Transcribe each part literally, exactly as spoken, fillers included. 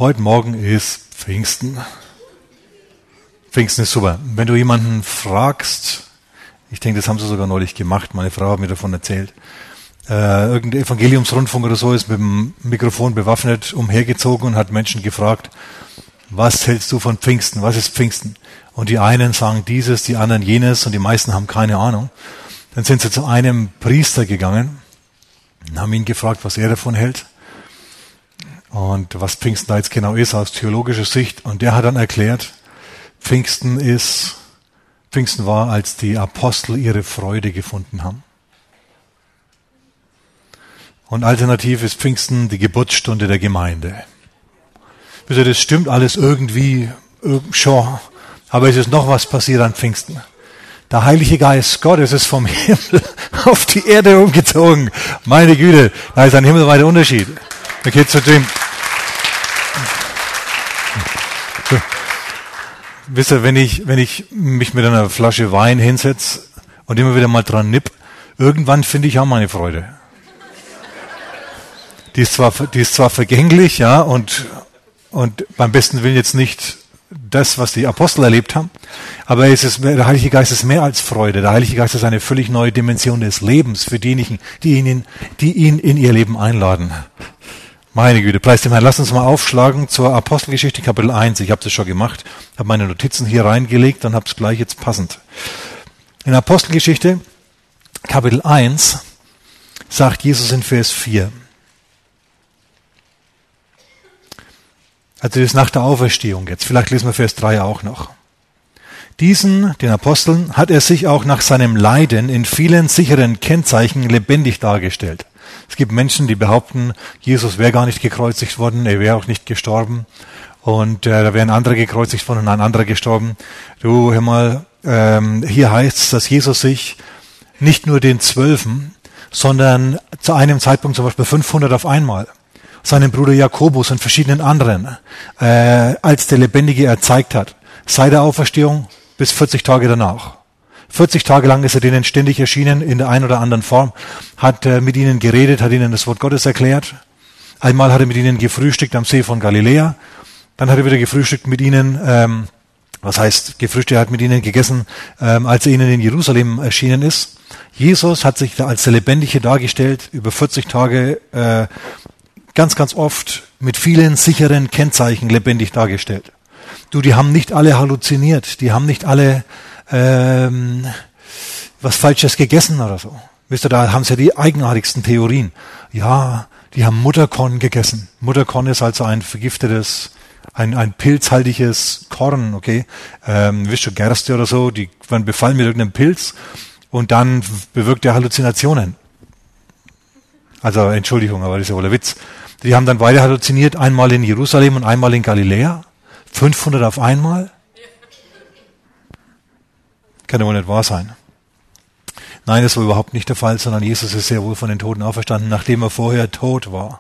Heute Morgen ist Pfingsten. Pfingsten ist super. Wenn du jemanden fragst, ich denke, das haben sie sogar neulich gemacht, meine Frau hat mir davon erzählt, äh, irgendein Evangeliumsrundfunk oder so ist mit dem Mikrofon bewaffnet umhergezogen und hat Menschen gefragt, was hältst du von Pfingsten? Was ist Pfingsten? Und die einen sagen dieses, die anderen jenes und die meisten haben keine Ahnung. Dann sind sie zu einem Priester gegangen und haben ihn gefragt, was er davon hält und was Pfingsten da jetzt genau ist aus theologischer Sicht. Und der hat dann erklärt, Pfingsten ist, Pfingsten war, als die Apostel ihre Freude gefunden haben. Und alternativ ist Pfingsten die Geburtsstunde der Gemeinde. Das stimmt alles irgendwie schon, aber es ist noch was passiert an Pfingsten. Der Heilige Geist Gottes ist vom Himmel auf die Erde umgezogen. Meine Güte, da ist ein himmelweiter Unterschied. Okay, zu dem. So. Wisst ihr, wenn ich, wenn ich mich mit einer Flasche Wein hinsetze und immer wieder mal dran nipp, irgendwann finde ich auch meine Freude. Die ist zwar, die ist zwar vergänglich, ja, und, und beim besten Willen jetzt nicht das, was die Apostel erlebt haben, aber es ist, der Heilige Geist ist mehr als Freude. Der Heilige Geist ist eine völlig neue Dimension des Lebens für diejenigen, die ihn, die ihn in ihr Leben einladen. Meine Güte, preis dem Herrn. Lass uns mal aufschlagen zur Apostelgeschichte Kapitel eins. Ich habe das schon gemacht, habe meine Notizen hier reingelegt und habe es gleich jetzt passend. In Apostelgeschichte Kapitel eins sagt Jesus in Vers vier, also das ist nach der Auferstehung jetzt. Vielleicht lesen wir Vers drei auch noch. Diesen, den Aposteln, hat er sich auch nach seinem Leiden in vielen sicheren Kennzeichen lebendig dargestellt. Es gibt Menschen, die behaupten, Jesus wäre gar nicht gekreuzigt worden, er wäre auch nicht gestorben. Und äh, da wäre ein anderer gekreuzigt worden und ein anderer gestorben. Du, hör mal, ähm, hier heißt es, dass Jesus sich nicht nur den Zwölfen, sondern zu einem Zeitpunkt zum Beispiel fünfhundert auf einmal, seinem Bruder Jakobus und verschiedenen anderen, äh, als der Lebendige erzeigt hat. Seit der Auferstehung bis vierzig Tage danach. vierzig Tage lang ist er denen ständig erschienen, in der einen oder anderen Form, hat äh, mit ihnen geredet, hat ihnen das Wort Gottes erklärt. Einmal hat er mit ihnen gefrühstückt am See von Galiläa. Dann hat er wieder gefrühstückt mit ihnen, ähm, was heißt gefrühstückt, er hat mit ihnen gegessen, ähm, als er ihnen in Jerusalem erschienen ist. Jesus hat sich da als der Lebendige dargestellt, über vierzig Tage, äh, ganz, ganz oft mit vielen sicheren Kennzeichen lebendig dargestellt. Du, die haben nicht alle halluziniert, die haben nicht alle ähm, was Falsches gegessen oder so. Wisst ihr, da haben sie ja die eigenartigsten Theorien. Ja, die haben Mutterkorn gegessen. Mutterkorn ist also ein vergiftetes, ein, ein pilzhaltiges Korn, okay. Ähm, wisst ihr, Gerste oder so, die werden befallen mit irgendeinem Pilz und dann bewirkt er Halluzinationen. Also, Entschuldigung, aber das ist ja wohl ein Witz. Die haben dann weiter halluziniert, einmal in Jerusalem und einmal in Galiläa. fünfhundert auf einmal? Kann ja wohl nicht wahr sein. Nein, das war überhaupt nicht der Fall, sondern Jesus ist sehr wohl von den Toten auferstanden, nachdem er vorher tot war.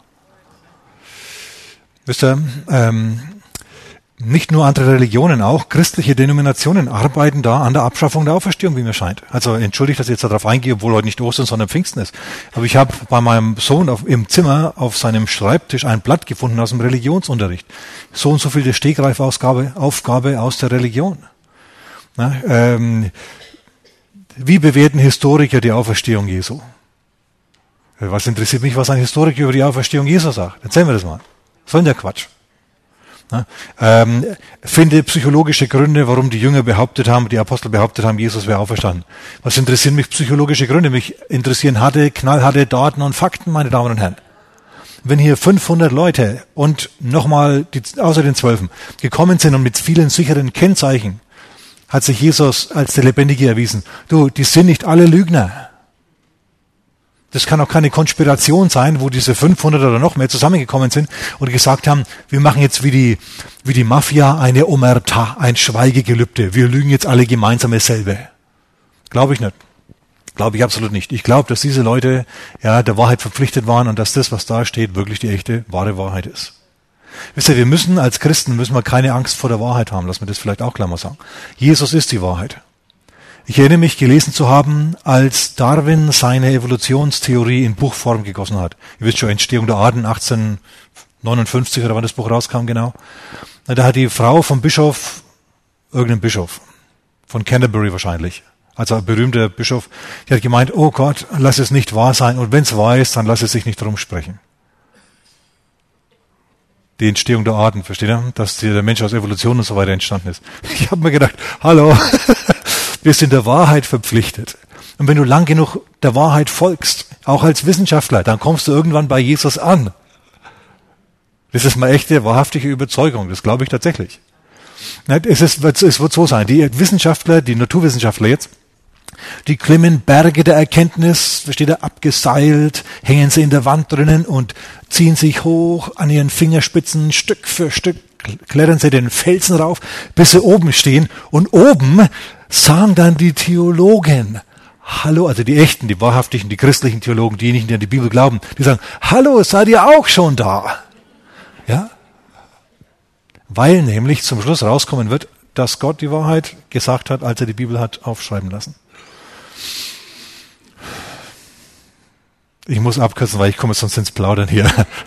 Wisst ihr, ähm, nicht nur andere Religionen, auch christliche Denominationen arbeiten da an der Abschaffung der Auferstehung, wie mir scheint. Also entschuldigt, dass ich jetzt darauf eingehe, obwohl heute nicht Ostern, sondern Pfingsten ist. Aber ich habe bei meinem Sohn auf, im Zimmer auf seinem Schreibtisch ein Blatt gefunden aus dem Religionsunterricht. So und so viel der Stegreifaufgabe Aufgabe aus der Religion. Na, ähm, wie bewerten Historiker die Auferstehung Jesu? Was interessiert mich, was ein Historiker über die Auferstehung Jesu sagt? Erzählen wir das mal. So ein der Quatsch. Na, ähm, finde psychologische Gründe, warum die Jünger behauptet haben, die Apostel behauptet haben, Jesus wäre auferstanden. Was interessieren mich psychologische Gründe? Mich interessieren harte, knallharte Daten und Fakten, meine Damen und Herren. Wenn hier fünfhundert Leute und nochmal die, außer den Zwölfen gekommen sind und mit vielen sicheren Kennzeichen, hat sich Jesus als der Lebendige erwiesen. Du, die sind nicht alle Lügner. Das kann auch keine Konspiration sein, wo diese fünfhundert oder noch mehr zusammengekommen sind und gesagt haben, wir machen jetzt wie die, wie die Mafia eine Omerta, ein Schweigegelübde. Wir lügen jetzt alle gemeinsam dasselbe. Glaube ich nicht. Glaube ich absolut nicht. Ich glaube, dass diese Leute ja der Wahrheit verpflichtet waren und dass das, was da steht, wirklich die echte, wahre Wahrheit ist. Wisst ihr, wir müssen als Christen, müssen wir keine Angst vor der Wahrheit haben. Lass mir das vielleicht auch klar mal sagen. Jesus ist die Wahrheit. Ich erinnere mich, gelesen zu haben, als Darwin seine Evolutionstheorie in Buchform gegossen hat. Ihr wisst schon, Entstehung der Arten neunundfünfzig oder wann das Buch rauskam, genau. Da hat die Frau vom Bischof, irgendein Bischof, von Canterbury wahrscheinlich, also ein berühmter Bischof, die hat gemeint, oh Gott, lass es nicht wahr sein und wenn es wahr ist, dann lass es sich nicht rumsprechen. Die Entstehung der Arten, versteht ihr? Dass der Mensch aus Evolution und so weiter entstanden ist. Ich habe mir gedacht, hallo, wir sind der Wahrheit verpflichtet. Und wenn du lang genug der Wahrheit folgst, auch als Wissenschaftler, dann kommst du irgendwann bei Jesus an. Das ist meine echte, wahrhaftige Überzeugung. Das glaube ich tatsächlich. Es, ist, es wird so sein. Die Wissenschaftler, die Naturwissenschaftler jetzt, die klimmen Berge der Erkenntnis, versteht ihr, abgeseilt, hängen sie in der Wand drinnen und ziehen sich hoch an ihren Fingerspitzen, Stück für Stück, klettern sie den Felsen rauf, bis sie oben stehen. Und oben sagen dann die Theologen, hallo, also die echten, die wahrhaftigen, die christlichen Theologen, diejenigen, die an die Bibel glauben, die sagen, hallo, seid ihr auch schon da? Ja? Weil nämlich zum Schluss rauskommen wird, dass Gott die Wahrheit gesagt hat, als er die Bibel hat aufschreiben lassen. Ich muss abkürzen, weil ich komme sonst ins Plaudern hier.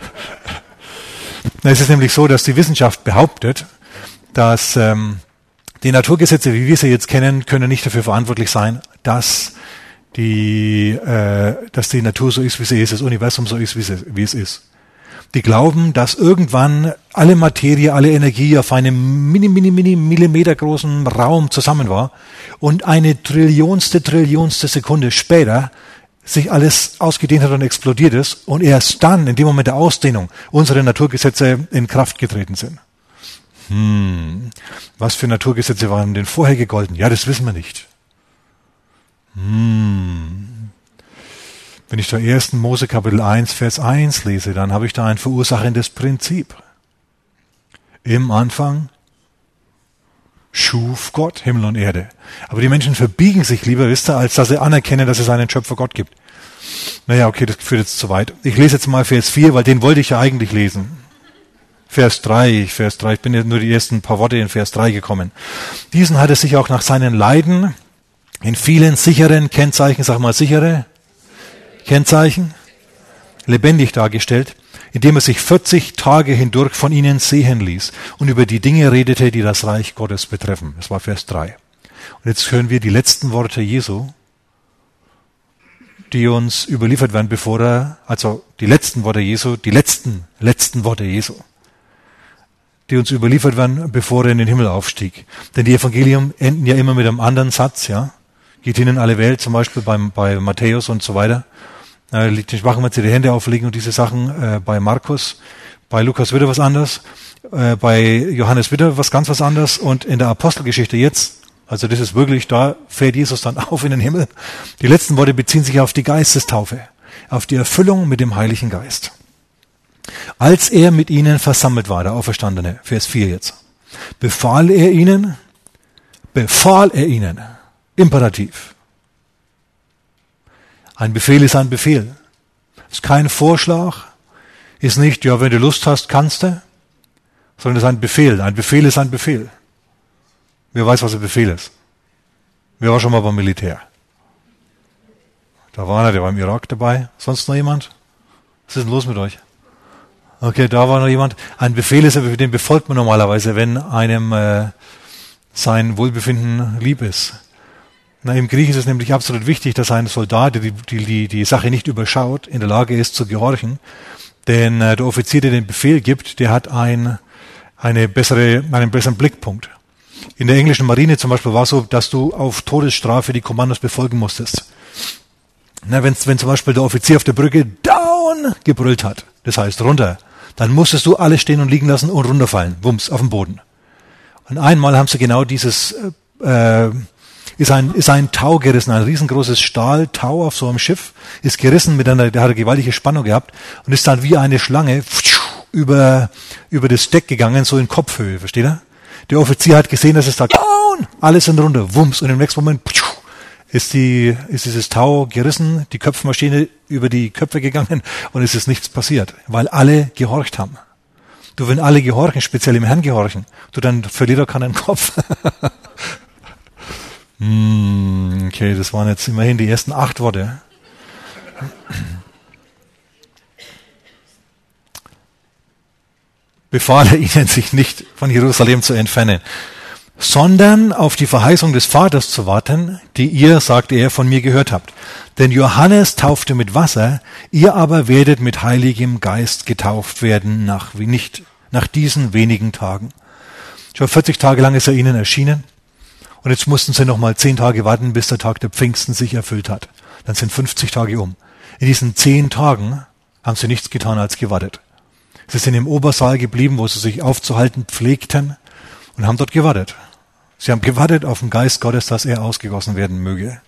Es ist nämlich so, dass die Wissenschaft behauptet, dass ähm, die Naturgesetze, wie wir sie jetzt kennen, können nicht dafür verantwortlich sein, dass die, äh, dass die Natur so ist, wie sie ist, das Universum so ist, wie, sie, wie es ist. Die glauben, dass irgendwann alle Materie, alle Energie auf einem mini, mini, mini Millimeter großen Raum zusammen war und eine Trillionste, Trillionste Sekunde später sich alles ausgedehnt hat und explodiert ist und erst dann, in dem Moment der Ausdehnung, unsere Naturgesetze in Kraft getreten sind. Hm, was für Naturgesetze waren denn vorher gegolten? Ja, das wissen wir nicht. Hm. Wenn ich da ersten Mose Kapitel eins, Vers eins lese, dann habe ich da ein verursachendes Prinzip. Im Anfang schuf Gott Himmel und Erde. Aber die Menschen verbiegen sich lieber, wisst ihr, als dass sie anerkennen, dass es einen Schöpfer Gott gibt. Naja, okay, das führt jetzt zu weit. Ich lese jetzt mal Vers vier, weil den wollte ich ja eigentlich lesen. Vers drei, Vers drei, ich bin jetzt nur die ersten paar Worte in Vers drei gekommen. Diesen hat er sich auch nach seinen Leiden in vielen sicheren Kennzeichen, sag mal sichere Kennzeichen, lebendig dargestellt, indem er sich vierzig Tage hindurch von ihnen sehen ließ und über die Dinge redete, die das Reich Gottes betreffen. Das war Vers drei. Und jetzt hören wir die letzten Worte Jesu, die uns überliefert werden, bevor er, also die letzten Worte Jesu, die letzten, letzten Worte Jesu, die uns überliefert werden, bevor er in den Himmel aufstieg. Denn die Evangelium enden ja immer mit einem anderen Satz, ja. Geht hin in alle Welt, zum Beispiel beim, bei Matthäus und so weiter. Äh, die Schwachen werden sie die Hände auflegen und diese Sachen äh, bei Markus. Bei Lukas wieder was anderes. Äh, bei Johannes wieder was ganz was anderes. Und in der Apostelgeschichte jetzt, also das ist wirklich, da fährt Jesus dann auf in den Himmel. Die letzten Worte beziehen sich auf die Geistestaufe, auf die Erfüllung mit dem Heiligen Geist. Als er mit ihnen versammelt war, der Auferstandene, Vers vier jetzt, befahl er ihnen, befahl er ihnen, Imperativ. Ein Befehl ist ein Befehl. Ist kein Vorschlag, ist nicht, ja, wenn du Lust hast, kannst du, sondern es ist ein Befehl. Ein Befehl ist ein Befehl. Wer weiß, was ein Befehl ist? Wer war schon mal beim Militär? Da war einer, der war im Irak dabei. Sonst noch jemand? Was ist denn los mit euch? Okay, da war noch jemand. Ein Befehl ist, den befolgt man normalerweise, wenn einem äh, sein Wohlbefinden lieb ist. Na, im Krieg ist es nämlich absolut wichtig, dass ein Soldat, der die, die, die Sache nicht überschaut, in der Lage ist zu gehorchen. Denn äh, der Offizier, der den Befehl gibt, der hat ein, eine bessere, einen besseren Blickpunkt. In der englischen Marine zum Beispiel war es so, dass du auf Todesstrafe die Kommandos befolgen musstest. Na, wenn, wenn zum Beispiel der Offizier auf der Brücke down gebrüllt hat, das heißt runter, dann musstest du alles stehen und liegen lassen und runterfallen, wumms, auf den Boden. Und einmal haben sie genau dieses, äh, ist ein, ist ein Tau gerissen, ein riesengroßes Stahltau auf so einem Schiff, ist gerissen mit einer, der hat eine gewaltige Spannung gehabt und ist dann wie eine Schlange über, über das Deck gegangen, so in Kopfhöhe, versteht ihr? Der Offizier hat gesehen, dass es da down, alles sind runter, wumms, und im nächsten Moment ist die, ist dieses Tau gerissen, die Köpfmaschine über die Köpfe gegangen und es ist nichts passiert, weil alle gehorcht haben. Du, wenn alle gehorchen, speziell im Herrn gehorchen, du, dann verliert er keinen Kopf. hm, okay, das waren jetzt immerhin die ersten acht Worte. befahl er ihnen, sich nicht von Jerusalem zu entfernen, sondern auf die Verheißung des Vaters zu warten, die ihr, sagte er, von mir gehört habt. Denn Johannes taufte mit Wasser, ihr aber werdet mit Heiligem Geist getauft werden, nach, wie nicht, nach diesen wenigen Tagen. Schon vierzig Tage lang ist er ihnen erschienen und jetzt mussten sie noch mal zehn Tage warten, bis der Tag der Pfingsten sich erfüllt hat. Dann sind fünfzig Tage um. In diesen zehn Tagen haben sie nichts getan als gewartet. Sie sind im Obersaal geblieben, wo sie sich aufzuhalten pflegten und haben dort gewartet. Sie haben gewartet auf den Geist Gottes, dass er ausgegossen werden möge.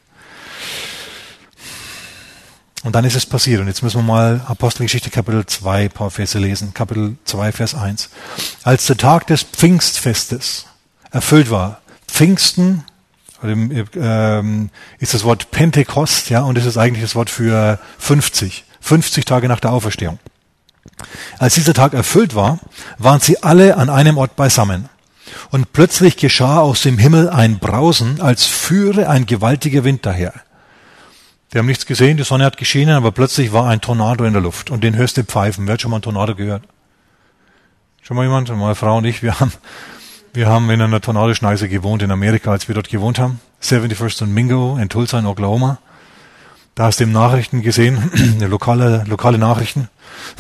Und dann ist es passiert. Und jetzt müssen wir mal Apostelgeschichte Kapitel zwei, ein paar Verse lesen. Kapitel zwei, Vers eins. Als der Tag des Pfingstfestes erfüllt war, Pfingsten ähm, ist das Wort Pentekost, ja, und das ist eigentlich das Wort für fünfzig. fünfzig Tage nach der Auferstehung. Als dieser Tag erfüllt war, waren sie alle an einem Ort beisammen. Und plötzlich geschah aus dem Himmel ein Brausen, als führe ein gewaltiger Wind daher. Die haben nichts gesehen, die Sonne hat geschienen, aber plötzlich war ein Tornado in der Luft und den hörst du pfeifen. Wer hat schon mal einen Tornado gehört? Schon mal jemand? Meine Frau und ich, wir haben, wir haben in einer Tornadoschneise gewohnt in Amerika, als wir dort gewohnt haben. seventy-first und Mingo in Tulsa in Oklahoma. Da hast du im Nachrichten gesehen, lokale, lokale Nachrichten.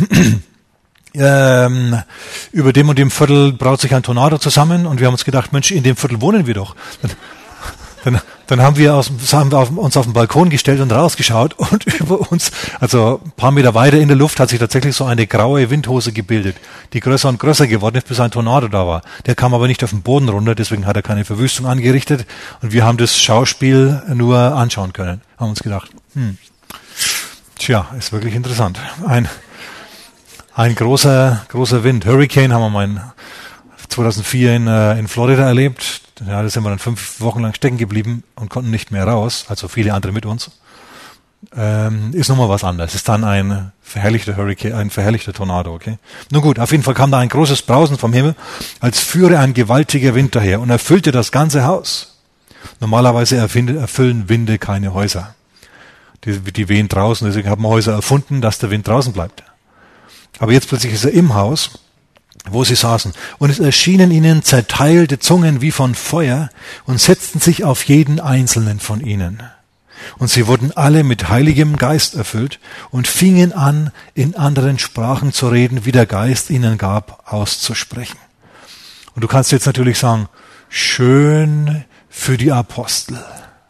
ähm, über dem und dem Viertel braut sich ein Tornado zusammen und wir haben uns gedacht, Mensch, in dem Viertel wohnen wir doch. Dann, dann, dann haben wir, aus, haben wir auf, uns auf den Balkon gestellt und rausgeschaut und über uns, also ein paar Meter weiter in der Luft, hat sich tatsächlich so eine graue Windhose gebildet, die größer und größer geworden ist, bis ein Tornado da war. Der kam aber nicht auf den Boden runter, deswegen hat er keine Verwüstung angerichtet und wir haben das Schauspiel nur anschauen können. Haben uns gedacht, hm, tja, ist wirklich interessant. Ein, ein großer, großer Wind. Hurricane haben wir mal in zweitausendvier in, äh, in Florida erlebt. Ja, da sind wir dann fünf Wochen lang stecken geblieben und konnten nicht mehr raus, also viele andere mit uns. Ähm, ist nochmal was anderes. Ist dann ein verherrlichter Hurricane, ein verherrlichter Tornado, okay? Nun gut, auf jeden Fall kam da ein großes Brausen vom Himmel, als führe ein gewaltiger Wind daher und erfüllte das ganze Haus. Normalerweise erfüllen Winde keine Häuser. Die, die wehen draußen, deswegen haben wir Häuser erfunden, dass der Wind draußen bleibt. Aber jetzt plötzlich ist er im Haus, wo sie saßen. Und es erschienen ihnen zerteilte Zungen wie von Feuer und setzten sich auf jeden einzelnen von ihnen. Und sie wurden alle mit Heiligem Geist erfüllt und fingen an, in anderen Sprachen zu reden, wie der Geist ihnen gab, auszusprechen. Und du kannst jetzt natürlich sagen, schön für die Apostel.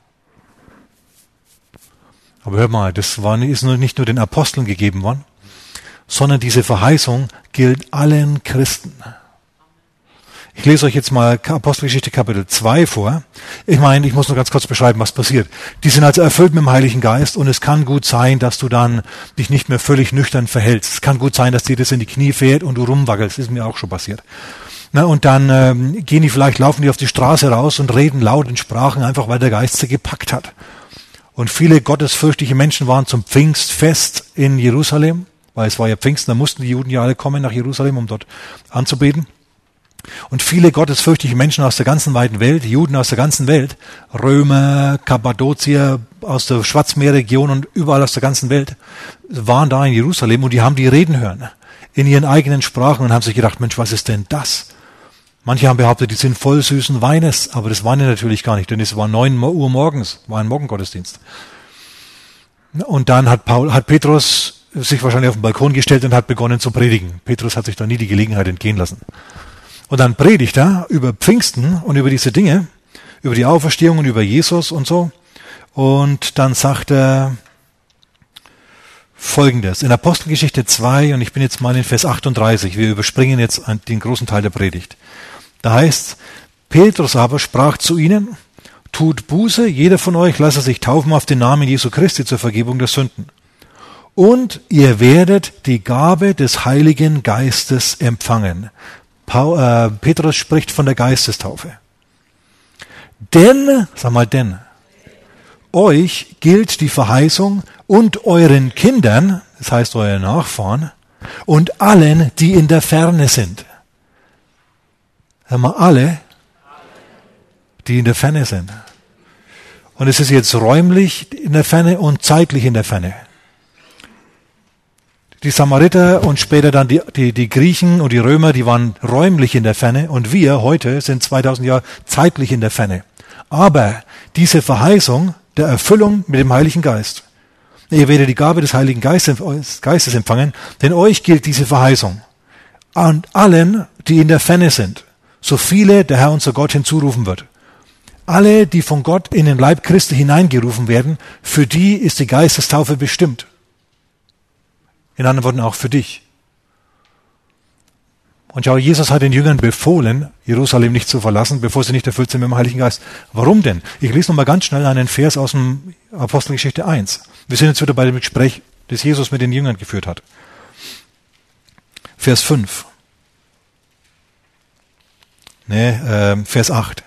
Aber hör mal, das war, ist nicht nur den Aposteln gegeben worden, sondern diese Verheißung gilt allen Christen. Ich lese euch jetzt mal Apostelgeschichte Kapitel zwei vor. Ich meine, ich muss nur ganz kurz beschreiben, was passiert. Die sind also erfüllt mit dem Heiligen Geist und es kann gut sein, dass du dann dich nicht mehr völlig nüchtern verhältst. Es kann gut sein, dass dir das in die Knie fährt und du rumwackelst. Das ist mir auch schon passiert. Na, und dann ähm, gehen die vielleicht, laufen die auf die Straße raus und reden laut in Sprachen, einfach weil der Geist sie gepackt hat. Und viele gottesfürchtige Menschen waren zum Pfingstfest in Jerusalem, weil es war ja Pfingsten, da mussten die Juden ja alle kommen nach Jerusalem, um dort anzubeten. Und viele gottesfürchtige Menschen aus der ganzen weiten Welt, Juden aus der ganzen Welt, Römer, Kappadokier, aus der Schwarzmeerregion und überall aus der ganzen Welt, waren da in Jerusalem und die haben die reden hören in ihren eigenen Sprachen und haben sich gedacht, Mensch, was ist denn das? Manche haben behauptet, die sind voll süßen Weines, aber das waren die natürlich gar nicht, denn es war neun Uhr morgens, war ein Morgengottesdienst. Und dann hat Paul, hat Petrus sich wahrscheinlich auf den Balkon gestellt und hat begonnen zu predigen. Petrus hat sich da nie die Gelegenheit entgehen lassen. Und dann predigt er über Pfingsten und über diese Dinge, über die Auferstehung und über Jesus und so. Und dann sagt er Folgendes. In Apostelgeschichte zwei, und ich bin jetzt mal in Vers achtunddreißig, wir überspringen jetzt den großen Teil der Predigt. Da heißt, Petrus aber sprach zu ihnen, tut Buße, jeder von euch lasse sich taufen auf den Namen Jesu Christi zur Vergebung der Sünden. Und ihr werdet die Gabe des Heiligen Geistes empfangen. Paul, äh, Petrus spricht von der Geistestaufe. Denn, sag mal denn, euch gilt die Verheißung und euren Kindern, das heißt euren Nachfahren, und allen, die in der Ferne sind. Sag mal, alle, die in der Ferne sind. Und es ist jetzt räumlich in der Ferne und zeitlich in der Ferne. Die Samariter und später dann die, die, die Griechen und die Römer, die waren räumlich in der Ferne und wir heute sind zweitausend Jahre zeitlich in der Ferne. Aber diese Verheißung der Erfüllung mit dem Heiligen Geist, ihr werdet die Gabe des Heiligen Geistes empfangen, denn euch gilt diese Verheißung. Und allen, die in der Ferne sind, so viele der Herr unser Gott hinzurufen wird. Alle, die von Gott in den Leib Christi hineingerufen werden, für die ist die Geistestaufe bestimmt. In anderen Worten auch für dich. Und schau, Jesus hat den Jüngern befohlen, Jerusalem nicht zu verlassen, bevor sie nicht erfüllt sind mit dem Heiligen Geist. Warum denn? Ich lese noch mal ganz schnell einen Vers aus dem Apostelgeschichte eins. Wir sind jetzt wieder bei dem Gespräch, das Jesus mit den Jüngern geführt hat. Vers fünf. Ne, äh, Vers acht.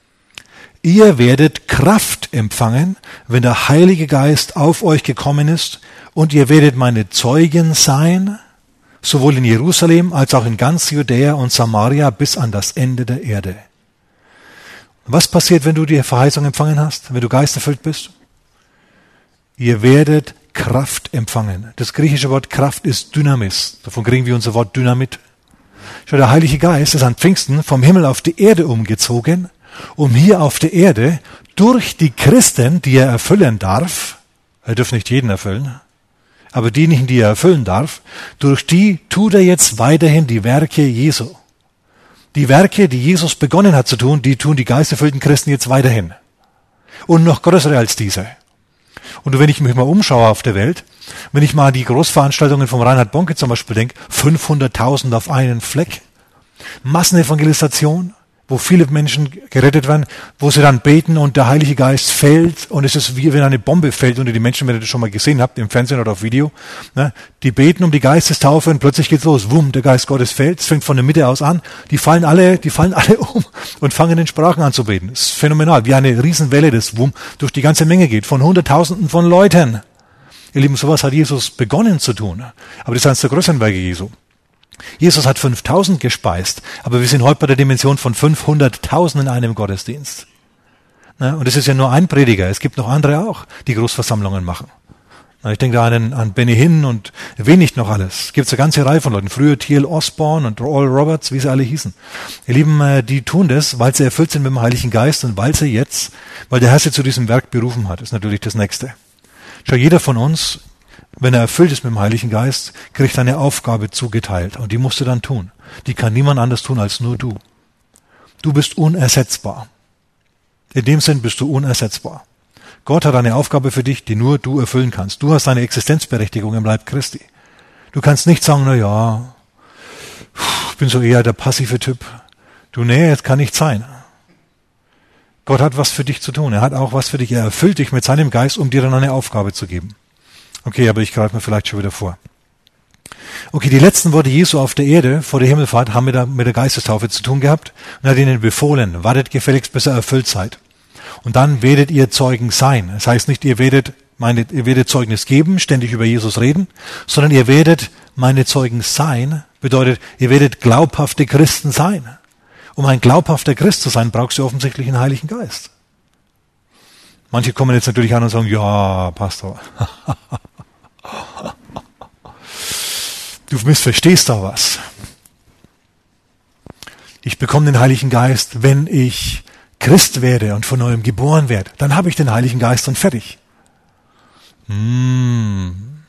Ihr werdet Kraft empfangen, wenn der Heilige Geist auf euch gekommen ist, und ihr werdet meine Zeugen sein, sowohl in Jerusalem als auch in ganz Judäa und Samaria bis an das Ende der Erde. Was passiert, wenn du die Verheißung empfangen hast, wenn du geisterfüllt bist? Ihr werdet Kraft empfangen. Das griechische Wort Kraft ist Dynamis. Davon kriegen wir unser Wort Dynamit. Schau, der Heilige Geist ist an Pfingsten vom Himmel auf die Erde umgezogen, um hier auf der Erde durch die Christen, die er erfüllen darf, er darf nicht jeden erfüllen, aber diejenigen, die er erfüllen darf, durch die tut er jetzt weiterhin die Werke Jesu. Die Werke, die Jesus begonnen hat zu tun, die tun die geisterfüllten Christen jetzt weiterhin. Und noch größere als diese. Und wenn ich mich mal umschaue auf der Welt, wenn ich mal an die Großveranstaltungen von Reinhard Bonke zum Beispiel denke, fünfhunderttausend auf einen Fleck, Massenevangelisation, wo viele Menschen gerettet werden, wo sie dann beten und der Heilige Geist fällt und es ist wie wenn eine Bombe fällt unter die Menschen, wenn ihr das schon mal gesehen habt, im Fernsehen oder auf Video. Ne? Die beten um die Geistestaufe und plötzlich geht's los. Wumm, der Geist Gottes fällt. Es fängt von der Mitte aus an. Die fallen alle, die fallen alle um und fangen in Sprachen an zu beten. Das ist phänomenal, wie eine Riesenwelle, das Wumm durch die ganze Menge geht, von Hunderttausenden von Leuten. Ihr Lieben, sowas hat Jesus begonnen zu tun. Aber das ist eines der größeren Werke Jesu. Jesus hat fünftausend gespeist, aber wir sind heute bei der Dimension von fünfhunderttausend in einem Gottesdienst. Und es ist ja nur ein Prediger, es gibt noch andere auch, die Großversammlungen machen. Ich denke da an, an Benny Hinn und wen nicht noch alles. Es gibt eine ganze Reihe von Leuten, früher T L Osborne und Oral Roberts, wie sie alle hießen. Ihr Lieben, die tun das, weil sie erfüllt sind mit dem Heiligen Geist und weil sie jetzt, weil der Herr sie zu diesem Werk berufen hat, ist natürlich das Nächste. Schau, jeder von uns, wenn er erfüllt ist mit dem Heiligen Geist, kriegt eine Aufgabe zugeteilt und die musst du dann tun. Die kann niemand anders tun als nur du. Du bist unersetzbar. In dem Sinn bist du unersetzbar. Gott hat eine Aufgabe für dich, die nur du erfüllen kannst. Du hast eine Existenzberechtigung im Leib Christi. Du kannst nicht sagen, na ja, ich bin so eher der passive Typ. Du, nee, das kann nicht sein. Gott hat was für dich zu tun. Er hat auch was für dich. Er erfüllt dich mit seinem Geist, um dir dann eine Aufgabe zu geben. Okay, aber ich greife mir vielleicht schon wieder vor. Okay, die letzten Worte Jesu auf der Erde vor der Himmelfahrt haben mit der, mit der Geistestaufe zu tun gehabt und er hat ihnen befohlen, wartet gefälligst, bis ihr erfüllt seid. Und dann werdet ihr Zeugen sein. Das heißt nicht, ihr werdet, meine, ihr werdet Zeugnis geben, ständig über Jesus reden, sondern ihr werdet meine Zeugen sein, bedeutet, ihr werdet glaubhafte Christen sein. Um ein glaubhafter Christ zu sein, brauchst du offensichtlich einen Heiligen Geist. Manche kommen jetzt natürlich an und sagen, ja, Pastor, du missverstehst da was. Ich bekomme den Heiligen Geist, wenn ich Christ werde und von neuem geboren werde. Dann habe ich den Heiligen Geist und fertig. Hm.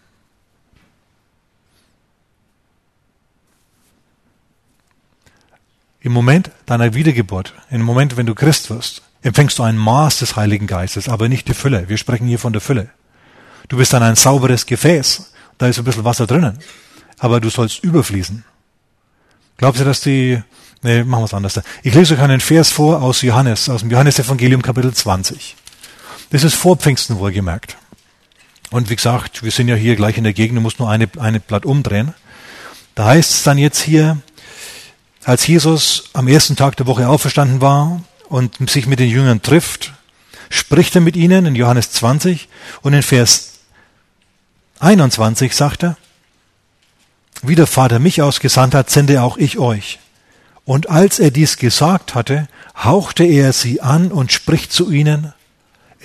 Im Moment deiner Wiedergeburt, im Moment, wenn du Christ wirst, empfängst du ein Maß des Heiligen Geistes, aber nicht die Fülle. Wir sprechen hier von der Fülle. Du bist dann ein sauberes Gefäß. Da ist ein bisschen Wasser drinnen. Aber du sollst überfließen. Glaubst du, dass die... Nee, machen wir es anders. Ich lese euch einen Vers vor aus Johannes, aus dem Johannesevangelium Kapitel zwanzig. Das ist vor Pfingsten wohlgemerkt. Und wie gesagt, wir sind ja hier gleich in der Gegend, du musst nur eine, eine Blatt umdrehen. Da heißt es dann jetzt hier, als Jesus am ersten Tag der Woche auferstanden war und sich mit den Jüngern trifft, spricht er mit ihnen in Johannes zwanzig und in Vers einundzwanzig sagt er, wie der Vater mich ausgesandt hat, sende auch ich euch. Und als er dies gesagt hatte, hauchte er sie an und spricht zu ihnen,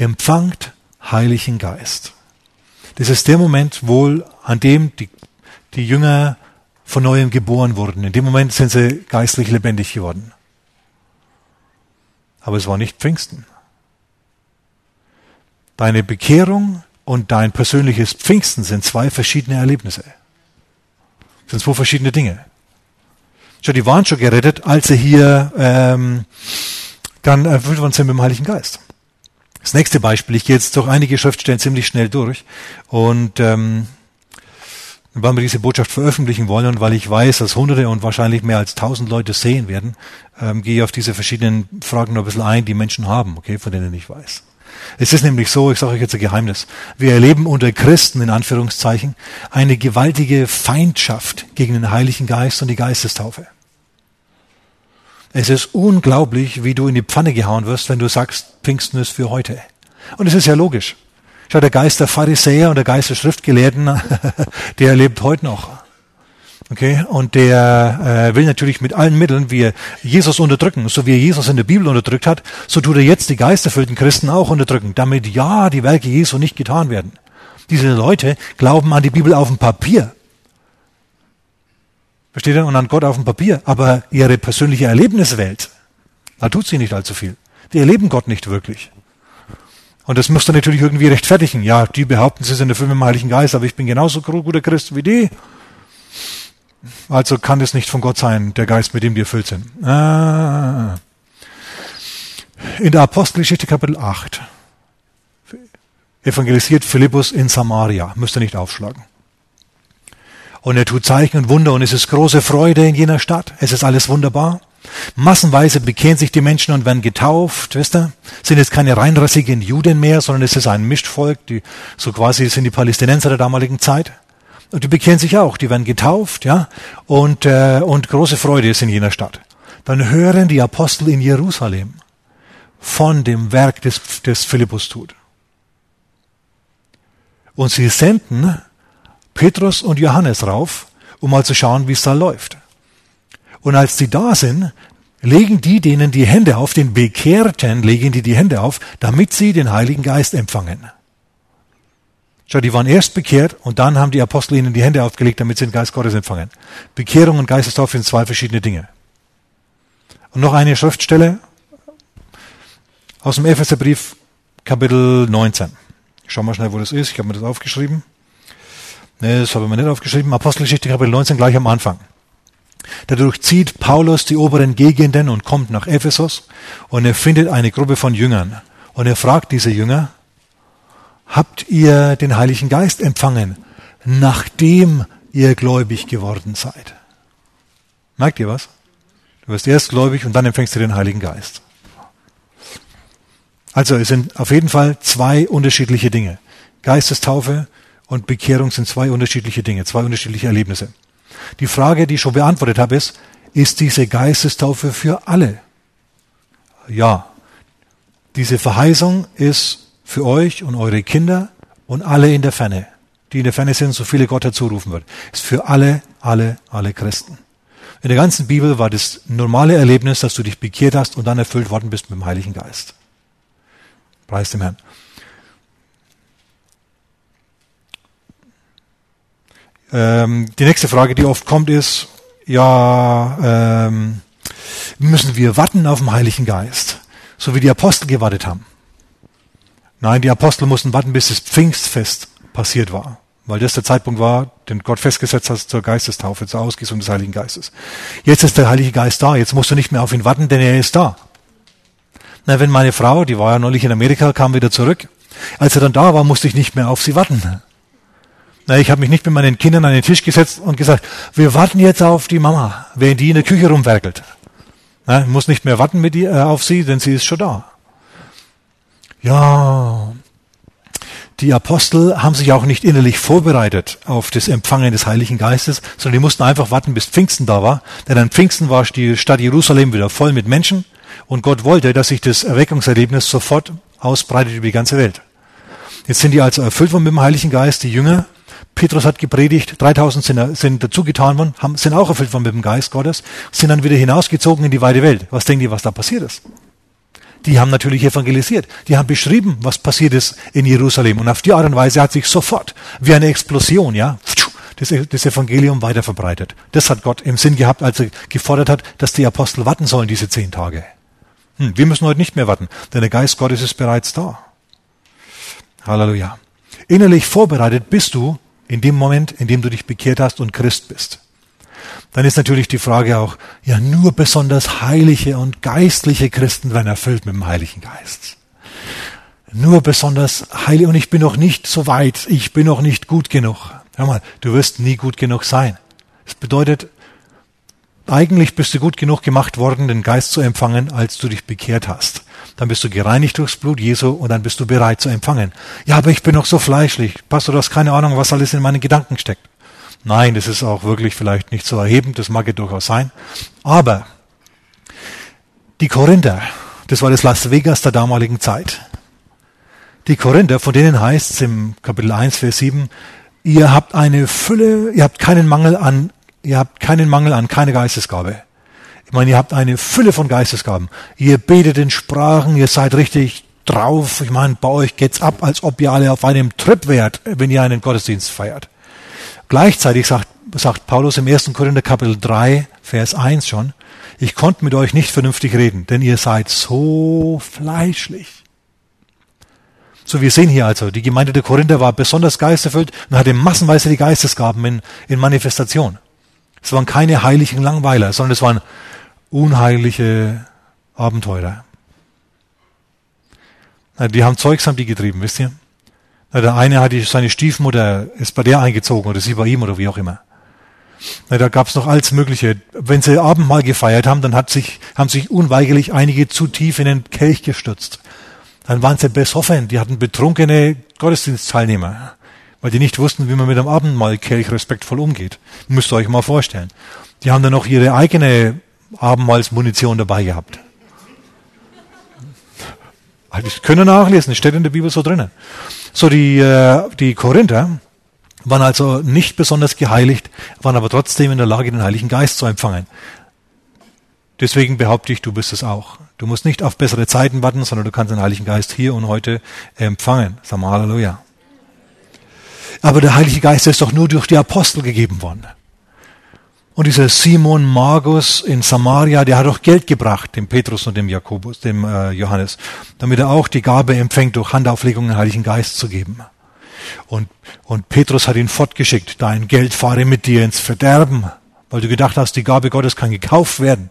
empfangt Heiligen Geist. Das ist der Moment wohl, an dem die, die Jünger von neuem geboren wurden. In dem Moment sind sie geistlich lebendig geworden. Aber es war nicht Pfingsten. Deine Bekehrung und dein persönliches Pfingsten sind zwei verschiedene Erlebnisse. Das sind zwei verschiedene Dinge. Schau, die waren schon gerettet, als sie hier ähm, dann erfüllt worden sind mit dem Heiligen Geist. Das nächste Beispiel, ich gehe jetzt durch einige Schriftstellen ziemlich schnell durch und ähm, weil wir diese Botschaft veröffentlichen wollen und weil ich weiß, dass Hunderte und wahrscheinlich mehr als tausend Leute sehen werden, ähm, gehe ich auf diese verschiedenen Fragen noch ein bisschen ein, die Menschen haben, okay, von denen ich weiß. Es ist nämlich so, ich sage euch jetzt ein Geheimnis, wir erleben unter Christen, in Anführungszeichen, eine gewaltige Feindschaft gegen den Heiligen Geist und die Geistestaufe. Es ist unglaublich, wie du in die Pfanne gehauen wirst, wenn du sagst, Pfingsten ist für heute. Und es ist ja logisch. Schau, der Geist der Pharisäer und der Geist der Schriftgelehrten, der lebt heute noch. Okay? Und der äh, will natürlich mit allen Mitteln, wie er Jesus unterdrücken. So wie er Jesus in der Bibel unterdrückt hat, so tut er jetzt die geisterfüllten Christen auch unterdrücken, damit ja die Werke Jesu nicht getan werden. Diese Leute glauben an die Bibel auf dem Papier. Versteht ihr? Und an Gott auf dem Papier. Aber ihre persönliche Erlebniswelt, da tut sie nicht allzu viel. Die erleben Gott nicht wirklich. Und das musst du natürlich irgendwie rechtfertigen. Ja, die behaupten, sie sind erfüllt mit dem Heiligen Geist, aber ich bin genauso guter Christ wie die. Also kann das nicht von Gott sein, der Geist, mit dem die erfüllt sind. Ah. In der Apostelgeschichte Kapitel acht evangelisiert Philippus in Samaria. Müsst ihr nicht aufschlagen. Und er tut Zeichen und Wunder und es ist große Freude in jener Stadt. Es ist alles wunderbar. Massenweise bekehren sich die Menschen und werden getauft, wisst ihr? Sind jetzt keine reinrassigen Juden mehr, sondern es ist ein Mischvolk, die so quasi sind die Palästinenser der damaligen Zeit. Und die bekehren sich auch, die werden getauft, ja? Und, äh, und große Freude ist in jener Stadt. Dann hören die Apostel in Jerusalem von dem Werk, des, des Philippus tut. Und sie senden Petrus und Johannes rauf, um mal zu schauen, wie es da läuft. Und als die da sind, legen die denen die Hände auf, den Bekehrten legen die die Hände auf, damit sie den Heiligen Geist empfangen. Schau, die waren erst bekehrt und dann haben die Apostel ihnen die Hände aufgelegt, damit sie den Geist Gottes empfangen. Bekehrung und Geistestaufe sind zwei verschiedene Dinge. Und noch eine Schriftstelle aus dem Epheserbrief, Kapitel neunzehn. Ich schau mal schnell, wo das ist. Ich habe mir das aufgeschrieben. Nee, das habe ich mir nicht aufgeschrieben. Apostelgeschichte, Kapitel neunzehn, gleich am Anfang. Dadurch zieht Paulus die oberen Gegenden und kommt nach Ephesus und er findet eine Gruppe von Jüngern. Und er fragt diese Jünger, habt ihr den Heiligen Geist empfangen, nachdem ihr gläubig geworden seid? Merkt ihr was? Du wirst erst gläubig und dann empfängst du den Heiligen Geist. Also es sind auf jeden Fall zwei unterschiedliche Dinge. Geistestaufe und Bekehrung sind zwei unterschiedliche Dinge, zwei unterschiedliche Erlebnisse. Die Frage, die ich schon beantwortet habe, ist, ist diese Geistestaufe für alle? Ja. Diese Verheißung ist für euch und eure Kinder und alle in der Ferne, die in der Ferne sind, so viele Gott herzurufen wird. Ist für alle, alle, alle Christen. In der ganzen Bibel war das normale Erlebnis, dass du dich bekehrt hast und dann erfüllt worden bist mit dem Heiligen Geist. Preis dem Herrn. Ähm, die nächste Frage, die oft kommt, ist, ja, ähm, müssen wir warten auf den Heiligen Geist, so wie die Apostel gewartet haben? Nein, die Apostel mussten warten, bis das Pfingstfest passiert war, weil das der Zeitpunkt war, den Gott festgesetzt hat zur Geistestaufe, zur Ausgießung des Heiligen Geistes. Jetzt ist der Heilige Geist da, jetzt musst du nicht mehr auf ihn warten, denn er ist da. Na, wenn meine Frau, die war ja neulich in Amerika, kam wieder zurück, als er dann da war, musste ich nicht mehr auf sie warten. Na, ich habe mich nicht mit meinen Kindern an den Tisch gesetzt und gesagt, wir warten jetzt auf die Mama, während die in der Küche rumwerkelt. Na, ich muss nicht mehr warten mit ihr, äh, auf sie, denn sie ist schon da. Ja, die Apostel haben sich auch nicht innerlich vorbereitet auf das Empfangen des Heiligen Geistes, sondern die mussten einfach warten, bis Pfingsten da war. Denn an Pfingsten war die Stadt Jerusalem wieder voll mit Menschen und Gott wollte, dass sich das Erweckungserlebnis sofort ausbreitet über die ganze Welt. Jetzt sind die also erfüllt worden mit dem Heiligen Geist, die Jünger. Petrus hat gepredigt, dreitausend sind, sind dazugetan worden, haben, sind auch erfüllt worden mit dem Geist Gottes, sind dann wieder hinausgezogen in die weite Welt. Was denken die, was da passiert ist? Die haben natürlich evangelisiert. Die haben beschrieben, was passiert ist in Jerusalem. Und auf die Art und Weise hat sich sofort, wie eine Explosion, ja, das, das Evangelium weiter verbreitet. Das hat Gott im Sinn gehabt, als er gefordert hat, dass die Apostel warten sollen, diese zehn Tage. Hm, wir müssen heute nicht mehr warten, denn der Geist Gottes ist bereits da. Halleluja. Innerlich vorbereitet bist du in dem Moment, in dem du dich bekehrt hast und Christ bist. Dann ist natürlich die Frage auch, ja, nur besonders heilige und geistliche Christen werden erfüllt mit dem Heiligen Geist. Nur besonders heilig, und ich bin noch nicht so weit, ich bin noch nicht gut genug. Hör mal, du wirst nie gut genug sein. Das bedeutet, eigentlich bist du gut genug gemacht worden, den Geist zu empfangen, als du dich bekehrt hast. Dann bist du gereinigt durchs Blut Jesu und dann bist du bereit zu empfangen. Ja, aber ich bin noch so fleischlich. Pastor, du hast keine Ahnung, was alles in meinen Gedanken steckt. Nein, das ist auch wirklich vielleicht nicht so erhebend, das mag ja durchaus sein. Aber die Korinther, das war das Las Vegas der damaligen Zeit. Die Korinther, von denen heißt es im Kapitel eins, Vers sieben, ihr habt eine Fülle, ihr habt keinen Mangel an, ihr habt keinen Mangel an keine Geistesgabe. Ich meine, ihr habt eine Fülle von Geistesgaben. Ihr betet in Sprachen, ihr seid richtig drauf. Ich meine, bei euch geht's ab, als ob ihr alle auf einem Trip wärt, wenn ihr einen Gottesdienst feiert. Gleichzeitig sagt, sagt Paulus im ersten Korinther Kapitel drei, Vers eins schon, ich konnte mit euch nicht vernünftig reden, denn ihr seid so fleischlich. So, wir sehen hier also, die Gemeinde der Korinther war besonders geisterfüllt und hatte massenweise die Geistesgaben in, in Manifestation. Es waren keine heiligen Langweiler, sondern es waren unheilige Abenteurer. Die haben Zeugs haben die getrieben, wisst ihr? Der eine hat seine Stiefmutter, ist bei der eingezogen oder sie bei ihm oder wie auch immer. Da gab es noch alles Mögliche. Wenn sie Abendmahl gefeiert haben, dann hat sich, haben sich unweigerlich einige zu tief in den Kelch gestürzt. Dann waren sie besoffen, die hatten betrunkene Gottesdienstteilnehmer, weil die nicht wussten, wie man mit einem Abendmahlkelch respektvoll umgeht. Müsst ihr euch mal vorstellen. Die haben dann noch ihre eigene Abendmahlsmunition dabei gehabt. Das können wir nachlesen, das steht in der Bibel so drinnen. So, die, äh, die Korinther waren also nicht besonders geheiligt, waren aber trotzdem in der Lage, den Heiligen Geist zu empfangen. Deswegen behaupte ich, du bist es auch. Du musst nicht auf bessere Zeiten warten, sondern du kannst den Heiligen Geist hier und heute empfangen. Sag mal Halleluja. Aber der Heilige Geist ist doch nur durch die Apostel gegeben worden. Und dieser Simon Magus in Samaria, der hat doch Geld gebracht, dem Petrus und dem Jakobus, dem äh, Johannes, damit er auch die Gabe empfängt, durch Handauflegung den Heiligen Geist zu geben. Und, und Petrus hat ihn fortgeschickt, dein Geld fahre mit dir ins Verderben, weil du gedacht hast, die Gabe Gottes kann gekauft werden.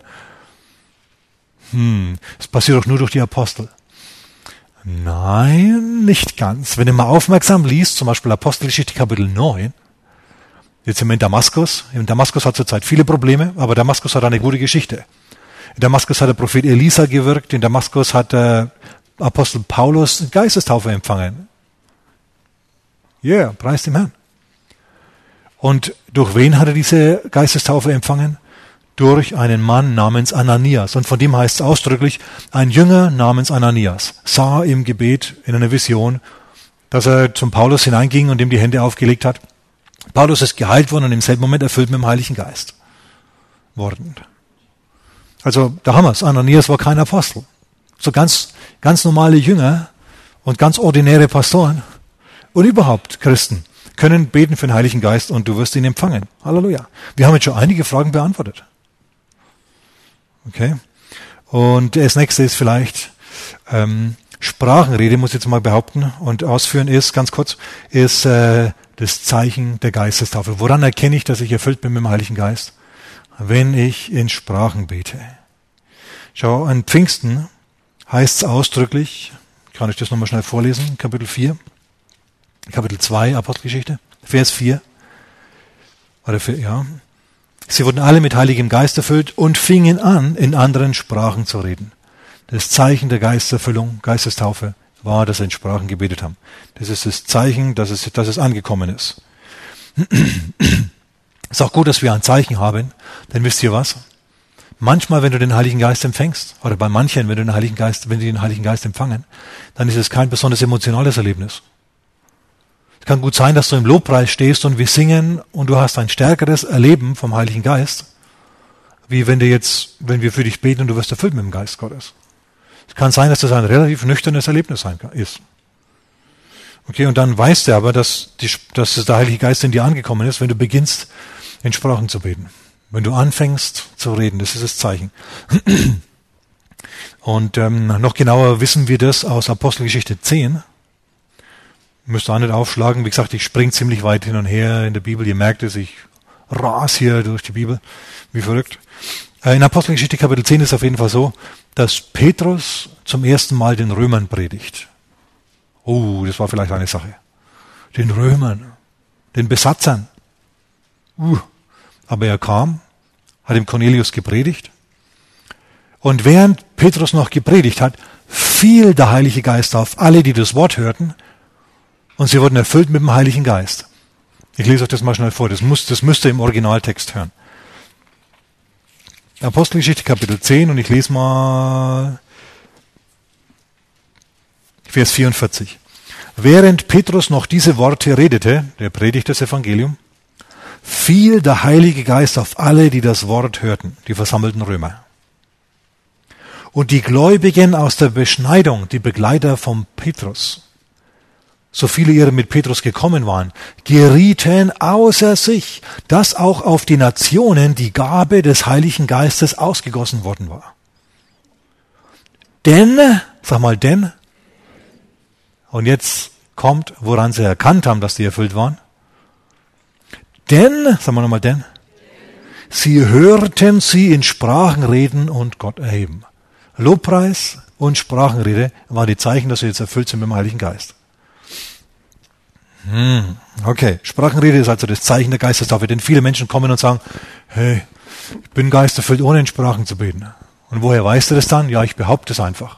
Hm, das passiert doch nur durch die Apostel. Nein, nicht ganz. Wenn du mal aufmerksam liest, zum Beispiel Apostelgeschichte Kapitel neun, jetzt sind wir in Damaskus. In Damaskus hat zurzeit viele Probleme, aber Damaskus hat eine gute Geschichte. In Damaskus hat der Prophet Elisa gewirkt, in Damaskus hat der Apostel Paulus Geistestaufe empfangen. Ja, yeah, preis dem Herrn. Und durch wen hat er diese Geistestaufe empfangen? Durch einen Mann namens Ananias. Und von dem heißt es ausdrücklich, ein Jünger namens Ananias sah im Gebet in einer Vision, dass er zum Paulus hineinging und ihm die Hände aufgelegt hat. Paulus ist geheilt worden und im selben Moment erfüllt mit dem Heiligen Geist worden. Also da haben wir es. Ananias war kein Apostel. So ganz, ganz normale Jünger und ganz ordinäre Pastoren und überhaupt Christen können beten für den Heiligen Geist und du wirst ihn empfangen. Halleluja. Wir haben jetzt schon einige Fragen beantwortet. Okay. Und das nächste ist vielleicht ähm, Sprachenrede, muss ich jetzt mal behaupten und ausführen, ist, ganz kurz, ist äh, das Zeichen der Geistestaufe. Woran erkenne ich, dass ich erfüllt bin mit dem Heiligen Geist? Wenn ich in Sprachen bete. Schau, an Pfingsten heißt es ausdrücklich, kann ich das nochmal schnell vorlesen, Kapitel vier, Kapitel zwei, Apostelgeschichte, Vers vier, oder vier, ja. Sie wurden alle mit Heiligem Geist erfüllt und fingen an, in anderen Sprachen zu reden. Das Zeichen der Geisterfüllung, Geistestaufe, war, dass sie in Sprachen gebetet haben. Das ist das Zeichen, dass es, dass es angekommen ist. Es ist auch gut, dass wir ein Zeichen haben, denn wisst ihr was? Manchmal, wenn du den Heiligen Geist empfängst, oder bei manchen, wenn du den Heiligen Geist, wenn die den Heiligen Geist empfangen, dann ist es kein besonders emotionales Erlebnis. Es kann gut sein, dass du im Lobpreis stehst und wir singen und du hast ein stärkeres Erleben vom Heiligen Geist, wie wenn du jetzt, wenn wir für dich beten und du wirst erfüllt mit dem Geist Gottes. Es kann sein, dass das ein relativ nüchternes Erlebnis sein kann, ist. Okay, und dann weißt du aber, dass, die, dass der Heilige Geist in dir angekommen ist, wenn du beginnst, in Sprachen zu beten. Wenn du anfängst zu reden, das ist das Zeichen. Und ähm, noch genauer wissen wir das aus Apostelgeschichte zehn. Müsst ihr auch nicht aufschlagen. Wie gesagt, ich springe ziemlich weit hin und her in der Bibel. Ihr merkt es, ich ras hier durch die Bibel. Wie verrückt. In Apostelgeschichte Kapitel zehn ist es auf jeden Fall so, dass Petrus zum ersten Mal den Römern predigt. Oh, das war vielleicht eine Sache. Den Römern, den Besatzern. Uh, aber er kam, hat dem Cornelius gepredigt. Und während Petrus noch gepredigt hat, fiel der Heilige Geist auf alle, die das Wort hörten. Und sie wurden erfüllt mit dem Heiligen Geist. Ich lese euch das mal schnell vor. Das, muss, das müsst ihr im Originaltext hören. Apostelgeschichte Kapitel zehn und ich lese mal Vers vierundvierzig. Während Petrus noch diese Worte redete, der predigt das Evangelium, fiel der Heilige Geist auf alle, die das Wort hörten, die versammelten Römer. Und die Gläubigen aus der Beschneidung, die Begleiter von Petrus, so viele ihre mit Petrus gekommen waren, gerieten außer sich, dass auch auf die Nationen die Gabe des Heiligen Geistes ausgegossen worden war. Denn, sag mal denn, und jetzt kommt, woran sie erkannt haben, dass die erfüllt waren. Denn, sagen wir nochmal denn, sie hörten sie in Sprachen reden und Gott erheben. Lobpreis und Sprachenrede waren die Zeichen, dass sie jetzt erfüllt sind mit dem Heiligen Geist. Hm, okay, Sprachenrede ist also das Zeichen der Geistestaufe, denn viele Menschen kommen und sagen, hey, ich bin geisterfüllt, ohne in Sprachen zu beten. Und woher weißt du das dann? Ja, ich behaupte es einfach.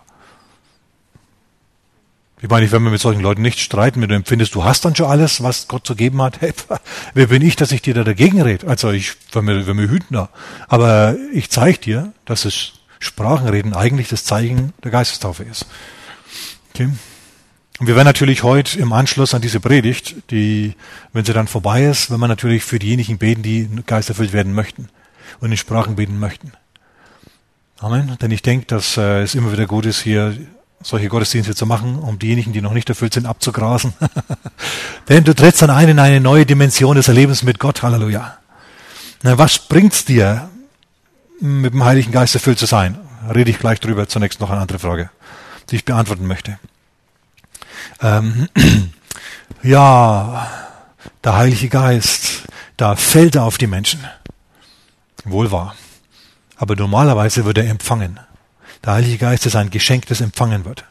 Ich meine, ich werde mir mit solchen Leuten nicht streiten, wenn du empfindest, du hast dann schon alles, was Gott zu geben hat. Hey, wer bin ich, dass ich dir da dagegen rede? Also ich werde mir, mir hüten da. Aber ich zeige dir, dass es Sprachenreden eigentlich das Zeichen der Geistestaufe ist. Okay. Und wir werden natürlich heute im Anschluss an diese Predigt, die, wenn sie dann vorbei ist, wenn wir natürlich für diejenigen beten, die geisterfüllt werden möchten und in Sprachen beten möchten. Amen. Denn ich denke, dass äh, es immer wieder gut ist, hier solche Gottesdienste zu machen, um diejenigen, die noch nicht erfüllt sind, abzugrasen. Denn du trittst dann ein in eine neue Dimension des Erlebens mit Gott. Halleluja. Na, was bringt's dir, mit dem Heiligen Geist erfüllt zu sein? Rede ich gleich drüber. Zunächst noch eine andere Frage, die ich beantworten möchte. Ähm, ja, der Heilige Geist, da fällt er auf die Menschen. Wohl wahr. Aber normalerweise wird er empfangen. Der Heilige Geist ist ein Geschenk, das empfangen wird.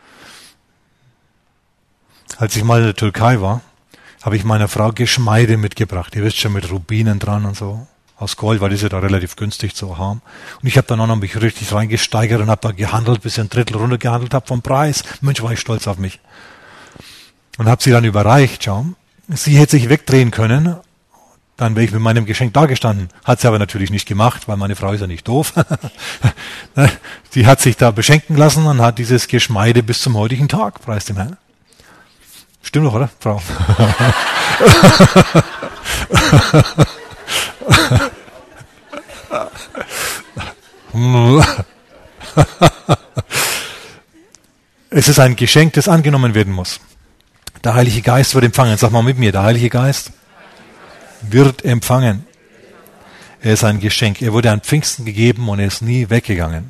Als ich mal in der Türkei war, habe ich meiner Frau Geschmeide mitgebracht. Ihr wisst schon, mit Rubinen dran und so. Aus Gold, weil die sind da relativ günstig zu haben. Und ich habe dann auch noch mich richtig reingesteigert und habe da gehandelt, bis ich ein Drittel runtergehandelt habe vom Preis. Mensch, war ich stolz auf mich. Und habe sie dann überreicht. Schau. Sie hätte sich wegdrehen können, dann wäre ich mit meinem Geschenk dagestanden. Hat sie aber natürlich nicht gemacht, weil meine Frau ist ja nicht doof. Sie hat sich da beschenken lassen und hat dieses Geschmeide bis zum heutigen Tag, preis dem Herrn. Stimmt doch, oder, Frau? Es ist ein Geschenk, das angenommen werden muss. Der Heilige Geist wird empfangen. Sag mal mit mir, der Heilige Geist wird empfangen. Er ist ein Geschenk. Er wurde an Pfingsten gegeben und er ist nie weggegangen.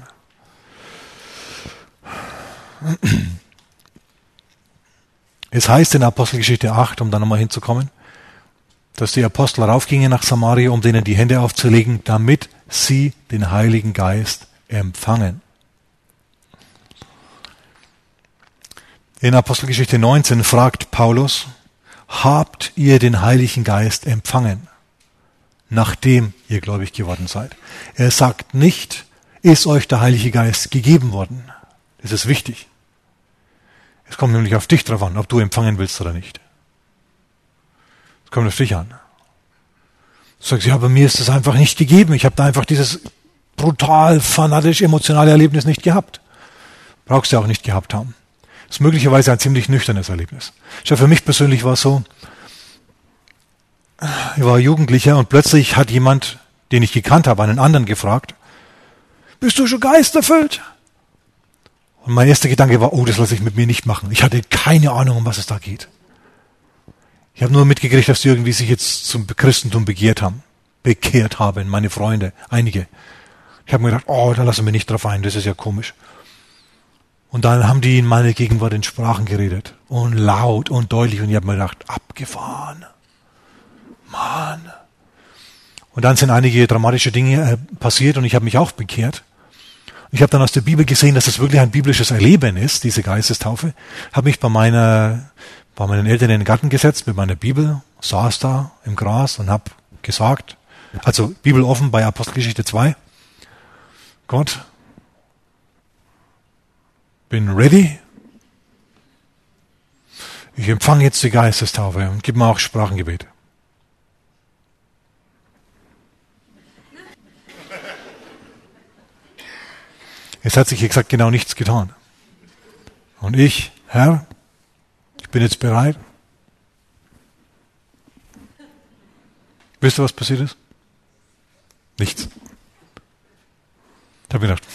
Es heißt in Apostelgeschichte acht, um da nochmal hinzukommen, dass die Apostel raufgingen nach Samaria, um denen die Hände aufzulegen, damit sie den Heiligen Geist empfangen. In Apostelgeschichte neunzehn fragt Paulus, habt ihr den Heiligen Geist empfangen, nachdem ihr gläubig geworden seid? Er sagt nicht, ist euch der Heilige Geist gegeben worden. Das ist wichtig. Es kommt nämlich auf dich drauf an, ob du empfangen willst oder nicht. Es kommt auf dich an. Du sagst, ja, bei mir ist das einfach nicht gegeben. Ich habe da einfach dieses brutal, fanatisch, emotionale Erlebnis nicht gehabt. Brauchst du auch nicht gehabt haben. Das ist möglicherweise ein ziemlich nüchternes Erlebnis. Schau, für mich persönlich war es so, ich war Jugendlicher und plötzlich hat jemand, den ich gekannt habe, einen anderen gefragt, bist du schon geisterfüllt? Und mein erster Gedanke war, oh, das lasse ich mit mir nicht machen. Ich hatte keine Ahnung, um was es da geht. Ich habe nur mitgekriegt, dass die irgendwie sich jetzt zum Christentum bekehrt haben. Bekehrt haben, meine Freunde, einige. Ich habe mir gedacht, oh, da lassen wir nicht drauf ein, das ist ja komisch. Und dann haben die in meiner Gegenwart in Sprachen geredet. Und laut und deutlich. Und ich habe mir gedacht, abgefahren. Mann. Und dann sind einige dramatische Dinge äh, passiert und ich habe mich auch bekehrt. Ich habe dann aus der Bibel gesehen, dass es wirklich ein biblisches Erleben ist, diese Geistestaufe. Habe mich bei meiner, bei meinen Eltern in den Garten gesetzt mit meiner Bibel, saß da im Gras und habe gesagt, also Bibel offen bei Apostelgeschichte zwei, Gott, bin ready. Ich empfange jetzt die Geistestaufe und gib mir auch Sprachengebet. Es hat sich exakt genau nichts getan. Und ich, Herr, ich bin jetzt bereit. Wisst ihr, was passiert ist? Nichts. Da habe ich gedacht,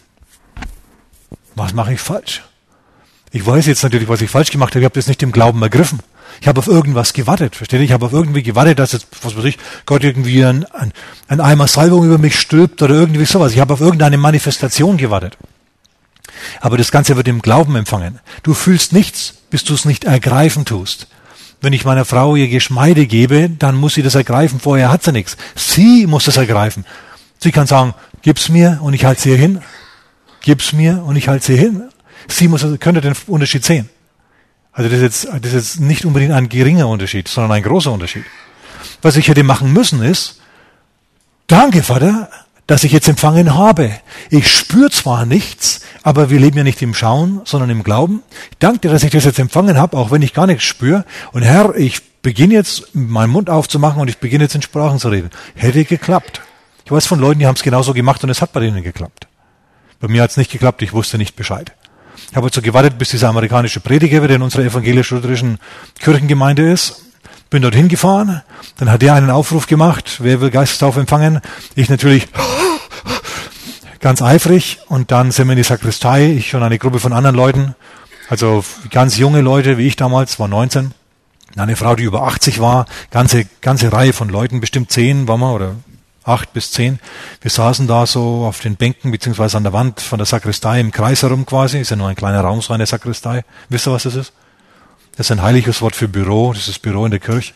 was mache ich falsch? Ich weiß jetzt natürlich, was ich falsch gemacht habe. Ich habe das nicht im Glauben ergriffen. Ich habe auf irgendwas gewartet, versteht ihr? Ich habe auf irgendwie gewartet, dass jetzt, was weiß ich, Gott irgendwie ein, ein, ein Eimer Salbung über mich stülpt oder irgendwie sowas. Ich habe auf irgendeine Manifestation gewartet. Aber das Ganze wird im Glauben empfangen. Du fühlst nichts, bis du es nicht ergreifen tust. Wenn ich meiner Frau ihr Geschmeide gebe, dann muss sie das ergreifen. Vorher hat sie nichts. Sie muss das ergreifen. Sie kann sagen, gib's mir und ich halte sie hin. Gib's mir und ich halte sie hin. Sie muss, könnt ihr den Unterschied sehen. Also das ist, jetzt, das ist jetzt nicht unbedingt ein geringer Unterschied, sondern ein großer Unterschied. Was ich hätte machen müssen ist, danke Vater, dass ich jetzt empfangen habe. Ich spüre zwar nichts, aber wir leben ja nicht im Schauen, sondern im Glauben. Ich danke dir, dass ich das jetzt empfangen habe, auch wenn ich gar nichts spüre. Und Herr, ich beginne jetzt, meinen Mund aufzumachen und ich beginne jetzt in Sprachen zu reden. Hätte geklappt. Ich weiß von Leuten, die haben es genauso gemacht und es hat bei denen geklappt. Bei mir hat es nicht geklappt, ich wusste nicht Bescheid. Ich habe also gewartet, bis dieser amerikanische Prediger wieder in unserer evangelisch-lutherischen Kirchengemeinde ist. Bin dorthin gefahren. Dann hat er einen Aufruf gemacht. Wer will Geistestaufe empfangen? Ich natürlich ganz eifrig. Und dann sind wir in die Sakristei. Ich und eine Gruppe von anderen Leuten. Also ganz junge Leute, wie ich damals, war neunzehn. Eine Frau, die über achtzig war. Ganze, ganze Reihe von Leuten, bestimmt zehn waren wir, oder acht bis zehn. Wir saßen da so auf den Bänken beziehungsweise an der Wand von der Sakristei im Kreis herum quasi. Ist ja nur ein kleiner Raum, so eine Sakristei. Wisst ihr, was das ist? Das ist ein heiliges Wort für Büro. Das ist das Büro in der Kirche.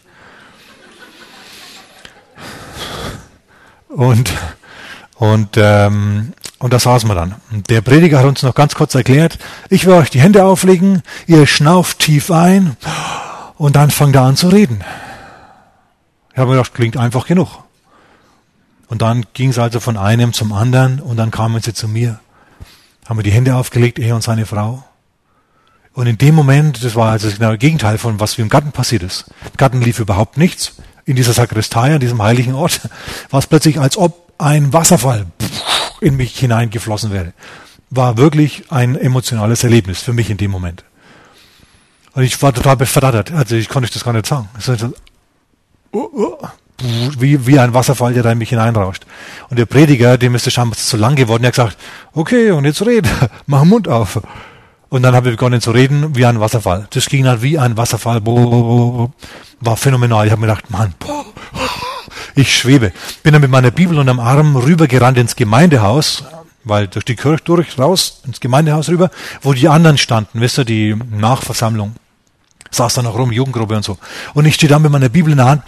Und und ähm, und da saßen wir dann. Und der Prediger hat uns noch ganz kurz erklärt: Ich will euch die Hände auflegen. Ihr schnauft tief ein und dann fangt er an zu reden. Ich habe mir gedacht, klingt einfach genug. Und dann ging es also von einem zum anderen und dann kamen sie zu mir. Haben wir die Hände aufgelegt, er und seine Frau. Und in dem Moment, das war also das genaue Gegenteil von was wie im Garten passiert ist. Im Garten lief überhaupt nichts. In dieser Sakristei, an diesem heiligen Ort, war es plötzlich, als ob ein Wasserfall in mich hineingeflossen wäre. War wirklich ein emotionales Erlebnis für mich in dem Moment. Und ich war total verdattert. Also ich konnte das gar nicht sagen. Es war so, uh, uh. Wie, wie ein Wasserfall, der da in mich hineinrauscht. Und der Prediger, dem ist der scheinbar zu lang geworden, der hat gesagt, okay, und jetzt red, mach den Mund auf. Und dann habe ich begonnen zu reden wie ein Wasserfall. Das ging dann wie ein Wasserfall. War phänomenal. Ich habe mir gedacht, Mann, ich schwebe. Bin dann mit meiner Bibel unterm Arm rübergerannt ins Gemeindehaus, weil durch die Kirche durch, raus, ins Gemeindehaus rüber, wo die anderen standen, wisst ihr, die Nachversammlung. Saß da noch rum, Jugendgruppe und so. Und ich stehe da mit meiner Bibel in der Hand,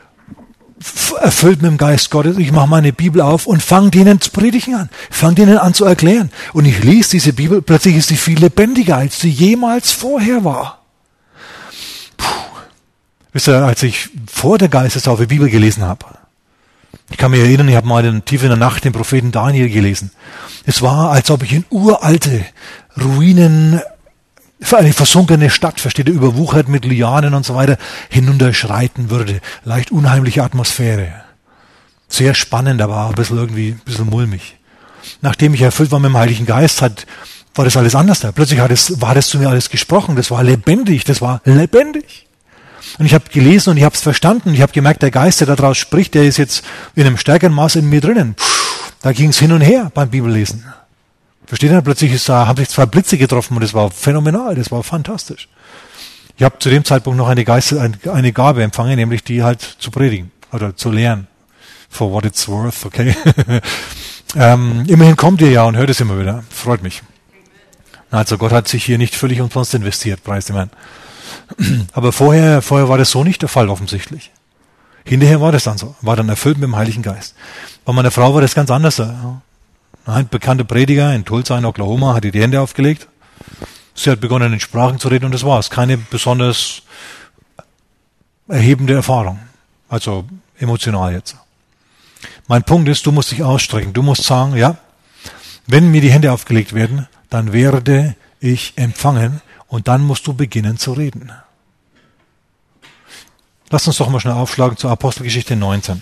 erfüllt mit dem Geist Gottes, ich mache meine Bibel auf und fange denen zu predigen an, fange denen an zu erklären. Und ich lese diese Bibel, plötzlich ist sie viel lebendiger, als sie jemals vorher war. Puh. Wisst ihr, als ich vor der Geistestaufe Bibel gelesen habe, ich kann mich erinnern, ich habe mal in, tief in der Nacht den Propheten Daniel gelesen. Es war, als ob ich in uralte Ruinen, für eine versunkene Stadt, versteht ihr, überwuchert mit Lianen und so weiter, hinunterschreiten würde. Leicht unheimliche Atmosphäre. Sehr spannend, aber ein bisschen irgendwie, ein bisschen mulmig. Nachdem ich erfüllt war mit dem Heiligen Geist, hat, war das alles anders da. Plötzlich hat es, war das zu mir alles gesprochen. Das war lebendig, das war lebendig. Und ich habe gelesen und ich habe es verstanden. Ich habe gemerkt, der Geist, der daraus spricht, der ist jetzt in einem stärkeren Maß in mir drinnen. Puh, da ging es hin und her beim Bibellesen. Versteht ihr? Plötzlich ist da, haben sich zwei Blitze getroffen und das war phänomenal, das war fantastisch. Ich habe zu dem Zeitpunkt noch eine, Geist, eine Gabe empfangen, nämlich die halt zu predigen oder zu lehren. For what it's worth, okay? ähm, immerhin kommt ihr ja und hört es immer wieder. Freut mich. Also Gott hat sich hier nicht völlig umsonst investiert, preis dem Herrn. Aber vorher, vorher war das so nicht der Fall offensichtlich. Hinterher war das dann so, war dann erfüllt mit dem Heiligen Geist. Bei meiner Frau war das ganz anders. Ein bekannter Prediger in Tulsa in Oklahoma hat ihr die Hände aufgelegt. Sie hat begonnen, in Sprachen zu reden und das war's. Keine besonders erhebende Erfahrung. Also emotional jetzt. Mein Punkt ist, du musst dich ausstrecken. Du musst sagen, ja, wenn mir die Hände aufgelegt werden, dann werde ich empfangen und dann musst du beginnen zu reden. Lass uns doch mal schnell aufschlagen zur Apostelgeschichte neunzehn.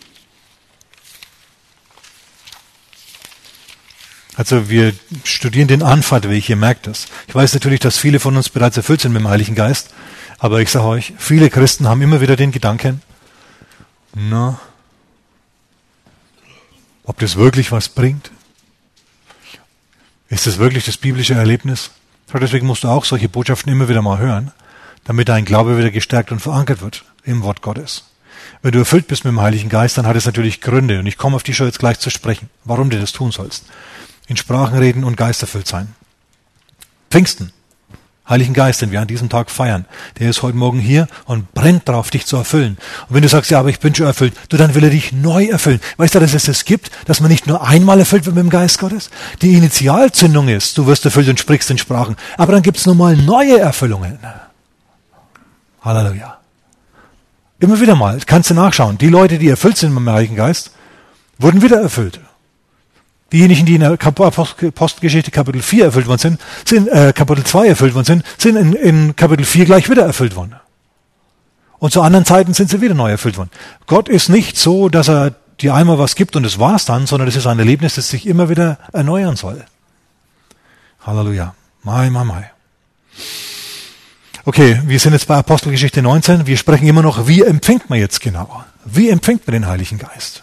Also wir studieren den Anfahrtweg, ihr merkt das. Ich weiß natürlich, dass viele von uns bereits erfüllt sind mit dem Heiligen Geist, aber ich sage euch, viele Christen haben immer wieder den Gedanken, na, ob das wirklich was bringt? Ist das wirklich das biblische Erlebnis? Deswegen musst du auch solche Botschaften immer wieder mal hören, damit dein Glaube wieder gestärkt und verankert wird im Wort Gottes. Wenn du erfüllt bist mit dem Heiligen Geist, dann hat es natürlich Gründe und ich komme auf die schon jetzt gleich zu sprechen, warum du das tun sollst. In Sprachen reden und geisterfüllt sein. Pfingsten, Heiligen Geist, den wir an diesem Tag feiern, der ist heute Morgen hier und brennt drauf, dich zu erfüllen. Und wenn du sagst, ja, aber ich bin schon erfüllt, du, dann will er dich neu erfüllen. Weißt du, dass es das gibt, dass man nicht nur einmal erfüllt wird mit dem Geist Gottes? Die Initialzündung ist, du wirst erfüllt und sprichst in Sprachen. Aber dann gibt es nochmal neue Erfüllungen. Halleluja. Immer wieder mal, kannst du nachschauen. Die Leute, die erfüllt sind mit dem Heiligen Geist, wurden wieder erfüllt. Diejenigen, die in der Apostelgeschichte Kapitel vier erfüllt worden sind, sind äh, Kapitel zwei erfüllt worden sind, sind in, in Kapitel vier gleich wieder erfüllt worden. Und zu anderen Zeiten sind sie wieder neu erfüllt worden. Gott ist nicht so, dass er dir einmal was gibt und das war's dann, sondern es ist ein Erlebnis, das sich immer wieder erneuern soll. Halleluja. Mai, mai, mai. Okay, wir sind jetzt bei Apostelgeschichte neunzehn. Wir sprechen immer noch, wie empfängt man jetzt genau? Wie empfängt man den Heiligen Geist?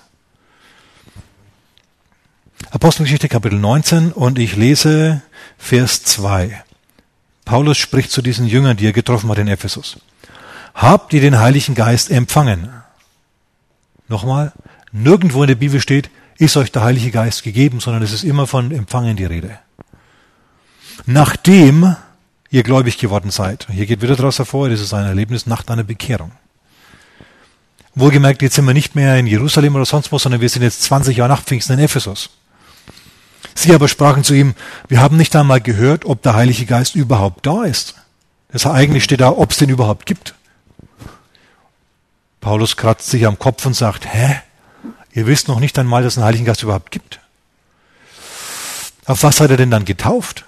Apostelgeschichte Kapitel neunzehn und ich lese Vers zwei. Paulus spricht zu diesen Jüngern, die er getroffen hat in Ephesus. Habt ihr den Heiligen Geist empfangen? Nochmal, nirgendwo in der Bibel steht, ist euch der Heilige Geist gegeben, sondern es ist immer von Empfangen die Rede. Nachdem ihr gläubig geworden seid. Hier geht wieder daraus hervor, das ist ein Erlebnis nach deiner Bekehrung. Wohlgemerkt, jetzt sind wir nicht mehr in Jerusalem oder sonst wo, sondern wir sind jetzt zwanzig Jahre nach Pfingsten in Ephesus. Sie aber sprachen zu ihm, wir haben nicht einmal gehört, ob der Heilige Geist überhaupt da ist. Das eigentlich steht da, ob es den überhaupt gibt. Paulus kratzt sich am Kopf und sagt, hä? Ihr wisst noch nicht einmal, dass es einen Heiligen Geist überhaupt gibt. Auf was seid ihr denn dann getauft?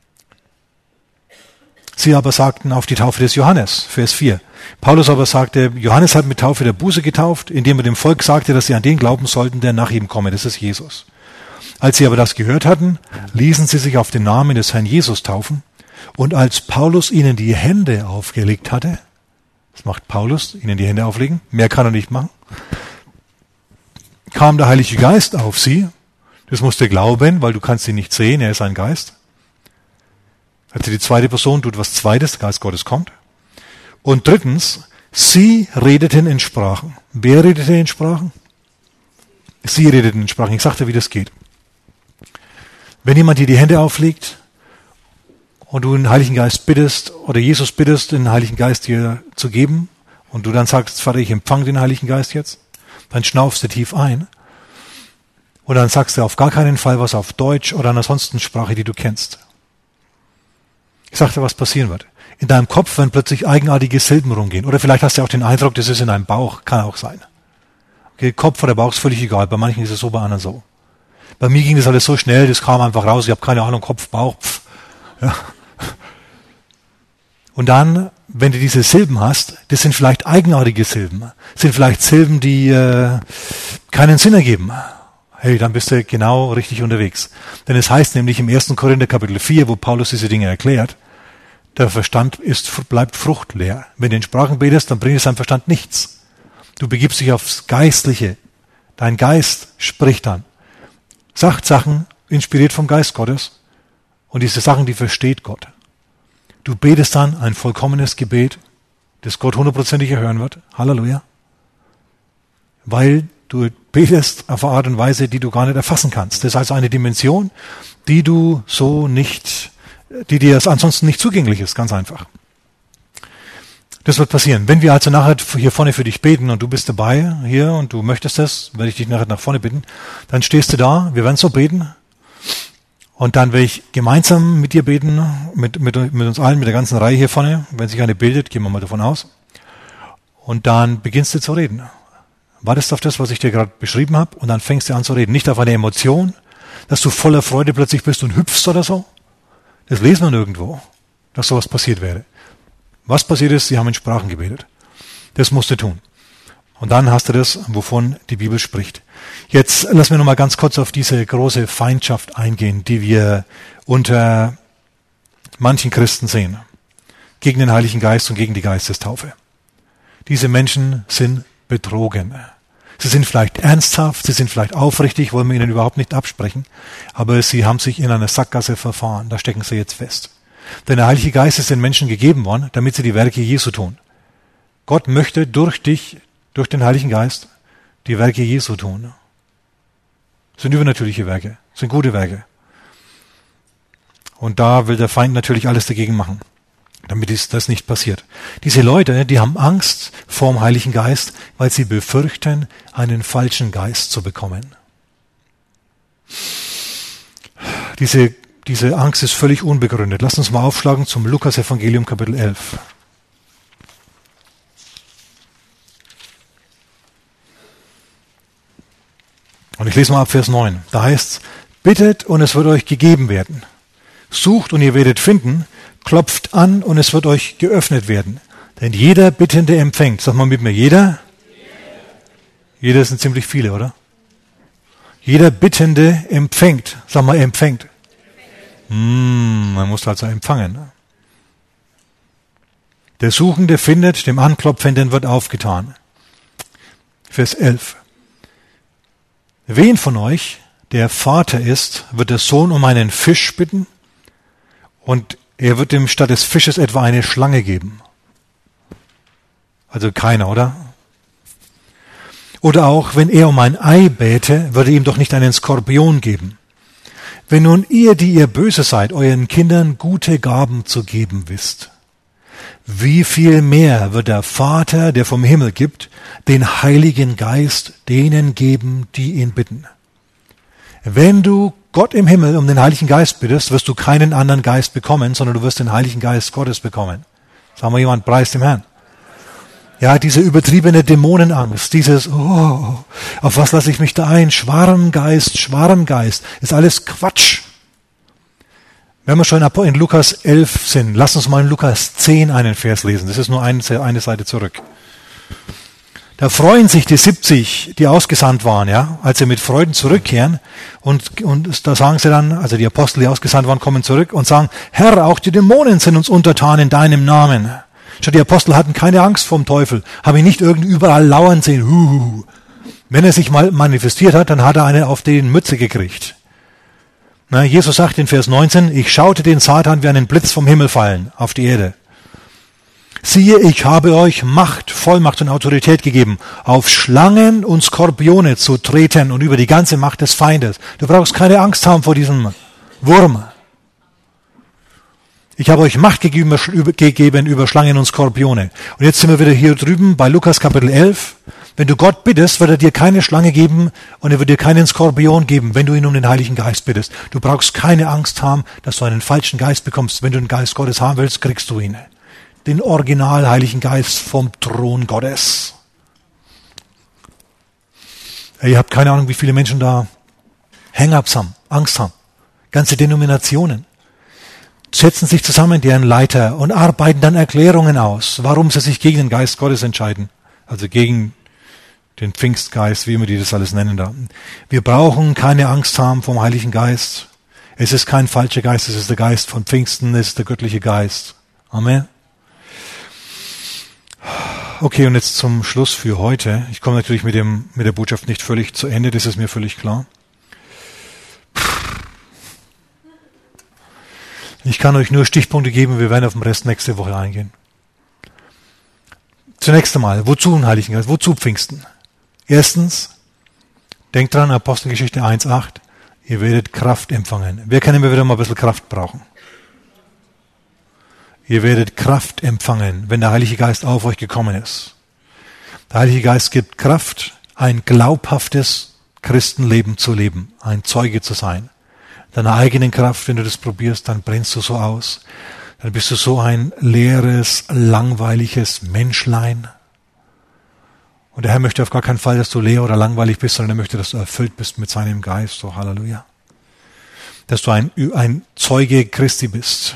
Sie aber sagten, auf die Taufe des Johannes, Vers vier. Paulus aber sagte, Johannes hat mit Taufe der Buße getauft, indem er dem Volk sagte, dass sie an den glauben sollten, der nach ihm komme, das ist Jesus. Als sie aber das gehört hatten, ließen sie sich auf den Namen des Herrn Jesus taufen. Und als Paulus ihnen die Hände aufgelegt hatte, das macht Paulus, ihnen die Hände auflegen, mehr kann er nicht machen, kam der Heilige Geist auf sie. Das musst du glauben, weil du kannst ihn nicht sehen, er ist ein Geist. Also die zweite Person tut was Zweites, der Geist Gottes kommt. Und drittens, sie redeten in Sprachen. Wer redete in Sprachen? Sie redeten in Sprachen. Ich sagte, wie das geht. Wenn jemand dir die Hände auflegt und du den Heiligen Geist bittest oder Jesus bittest, den Heiligen Geist dir zu geben und du dann sagst, Vater, ich empfange den Heiligen Geist jetzt, dann schnaufst du tief ein und dann sagst du auf gar keinen Fall was auf Deutsch oder einer sonstigen Sprache, die du kennst. Ich sagte, was passieren wird. In deinem Kopf werden plötzlich eigenartige Silben rumgehen. Oder vielleicht hast du auch den Eindruck, das ist in deinem Bauch. Kann auch sein. Okay, Kopf oder Bauch ist völlig egal. Bei manchen ist es so, bei anderen so. Bei mir ging das alles so schnell, das kam einfach raus. Ich habe keine Ahnung, Kopf, Bauch. Pff. Ja. Und dann, wenn du diese Silben hast, das sind vielleicht eigenartige Silben. Das sind vielleicht Silben, die äh, keinen Sinn ergeben. Hey, dann bist du genau richtig unterwegs. Denn es heißt nämlich im ersten Korinther Kapitel vier, wo Paulus diese Dinge erklärt, der Verstand ist, bleibt fruchtleer. Wenn du in Sprachen betest, dann bringt es deinem Verstand nichts. Du begibst dich aufs Geistliche. Dein Geist spricht dann. Sagt Sachen, inspiriert vom Geist Gottes. Und diese Sachen, die versteht Gott. Du betest dann ein vollkommenes Gebet, das Gott hundertprozentig erhören wird. Halleluja. Weil du betest auf eine Art und Weise, die du gar nicht erfassen kannst. Das ist also eine Dimension, die du so nicht, die dir ansonsten nicht zugänglich ist, ganz einfach. Das wird passieren. Wenn wir also nachher hier vorne für dich beten und du bist dabei hier und du möchtest das, werde ich dich nachher nach vorne bitten, dann stehst du da, wir werden so beten und dann werde ich gemeinsam mit dir beten, mit, mit, mit uns allen, mit der ganzen Reihe hier vorne. Wenn sich eine bildet, gehen wir mal davon aus. Und dann beginnst du zu reden. Wartest auf das, was ich dir gerade beschrieben habe, und dann fängst du an zu reden. Nicht auf eine Emotion, dass du voller Freude plötzlich bist und hüpfst oder so. Das lesen wir nirgendwo, dass sowas passiert wäre. Was passiert ist, sie haben in Sprachen gebetet. Das musst du tun. Und dann hast du das, wovon die Bibel spricht. Jetzt lass mir noch mal ganz kurz auf diese große Feindschaft eingehen, die wir unter manchen Christen sehen. Gegen den Heiligen Geist und gegen die Geistestaufe. Diese Menschen sind betrogen. Sie sind vielleicht ernsthaft, sie sind vielleicht aufrichtig, wollen wir ihnen überhaupt nicht absprechen, aber sie haben sich in einer Sackgasse verfahren, da stecken sie jetzt fest. Denn der Heilige Geist ist den Menschen gegeben worden, damit sie die Werke Jesu tun. Gott möchte durch dich, durch den Heiligen Geist, die Werke Jesu tun. Das sind übernatürliche Werke, das sind gute Werke. Und da will der Feind natürlich alles dagegen machen, damit das nicht passiert. Diese Leute, die haben Angst vor dem Heiligen Geist, weil sie befürchten, einen falschen Geist zu bekommen. Diese, diese Angst ist völlig unbegründet. Lasst uns mal aufschlagen zum Lukas-Evangelium, Kapitel elf. Und ich lese mal ab Vers neun. Da heißt es, bittet und es wird euch gegeben werden. Sucht und ihr werdet finden. Klopft an und es wird euch geöffnet werden. Denn jeder Bittende empfängt. Sag mal mit mir, jeder? Jeder sind ziemlich viele, oder? Jeder Bittende empfängt. Sag mal, empfängt. Hm, man muss also empfangen. Der Suchende findet, dem Anklopfenden wird aufgetan. Vers elf. Wen von euch, der Vater ist, wird der Sohn um einen Fisch bitten und er wird ihm statt des Fisches etwa eine Schlange geben? Also keiner, oder? Oder auch, wenn er um ein Ei bäte, würde ihm doch nicht einen Skorpion geben. Wenn nun ihr, die ihr böse seid, euren Kindern gute Gaben zu geben wisst, wie viel mehr wird der Vater, der vom Himmel gibt, den Heiligen Geist denen geben, die ihn bitten? Wenn du Gott im Himmel um den Heiligen Geist bittest, wirst du keinen anderen Geist bekommen, sondern du wirst den Heiligen Geist Gottes bekommen. Sagen wir jemand, preist dem Herrn. Ja, diese übertriebene Dämonenangst, dieses, oh, auf was lasse ich mich da ein? Schwarmgeist, Schwarmgeist, ist alles Quatsch. Wenn wir schon in Lukas elf sind, lass uns mal in Lukas zehn einen Vers lesen. Das ist nur eine, eine Seite zurück. Da freuen sich die siebzig, die ausgesandt waren, ja, als sie mit Freuden zurückkehren. Und, und da sagen sie dann, also die Apostel, die ausgesandt waren, kommen zurück und sagen, Herr, auch die Dämonen sind uns untertan in deinem Namen. Schau, die Apostel hatten keine Angst vor dem Teufel, haben ihn nicht irgendwie überall lauern sehen. Huhu. Wenn er sich mal manifestiert hat, dann hat er eine auf den Mütze gekriegt. Na, Jesus sagt in Vers neunzehn, ich schaute den Satan wie einen Blitz vom Himmel fallen auf die Erde. Siehe, ich habe euch Macht, Vollmacht und Autorität gegeben, auf Schlangen und Skorpione zu treten und über die ganze Macht des Feindes. Du brauchst keine Angst haben vor diesem Wurm. Ich habe euch Macht gegeben über Schlangen und Skorpione. Und jetzt sind wir wieder hier drüben bei Lukas Kapitel elf. Wenn du Gott bittest, wird er dir keine Schlange geben und er wird dir keinen Skorpion geben, wenn du ihn um den Heiligen Geist bittest. Du brauchst keine Angst haben, dass du einen falschen Geist bekommst. Wenn du den Geist Gottes haben willst, kriegst du ihn. Den Original Heiligen Geist vom Thron Gottes. Ihr habt keine Ahnung, wie viele Menschen da Hang-ups haben, Angst haben. Ganze Denominationen setzen sich zusammen, deren Leiter, und arbeiten dann Erklärungen aus, warum sie sich gegen den Geist Gottes entscheiden. Also gegen den Pfingstgeist, wie wir die das alles nennen da. Wir brauchen keine Angst haben vom Heiligen Geist. Es ist kein falscher Geist, es ist der Geist von Pfingsten, es ist der göttliche Geist. Amen. Okay, und jetzt zum Schluss für heute. Ich komme natürlich mit dem, mit der Botschaft nicht völlig zu Ende, das ist mir völlig klar. Ich kann euch nur Stichpunkte geben, wir werden auf den Rest nächste Woche eingehen. Zunächst einmal, wozu ein Heiligen Geist? Wozu Pfingsten? Erstens, denkt dran, Apostelgeschichte eins acht, ihr werdet Kraft empfangen. Wer kann immer wieder mal ein bisschen Kraft brauchen? Ihr werdet Kraft empfangen, wenn der Heilige Geist auf euch gekommen ist. Der Heilige Geist gibt Kraft, ein glaubhaftes Christenleben zu leben, ein Zeuge zu sein. Deiner eigenen Kraft, wenn du das probierst, dann brennst du so aus. Dann bist du so ein leeres, langweiliges Menschlein. Und der Herr möchte auf gar keinen Fall, dass du leer oder langweilig bist, sondern er möchte, dass du erfüllt bist mit seinem Geist. So, Halleluja. Dass du ein, ein Zeuge Christi bist.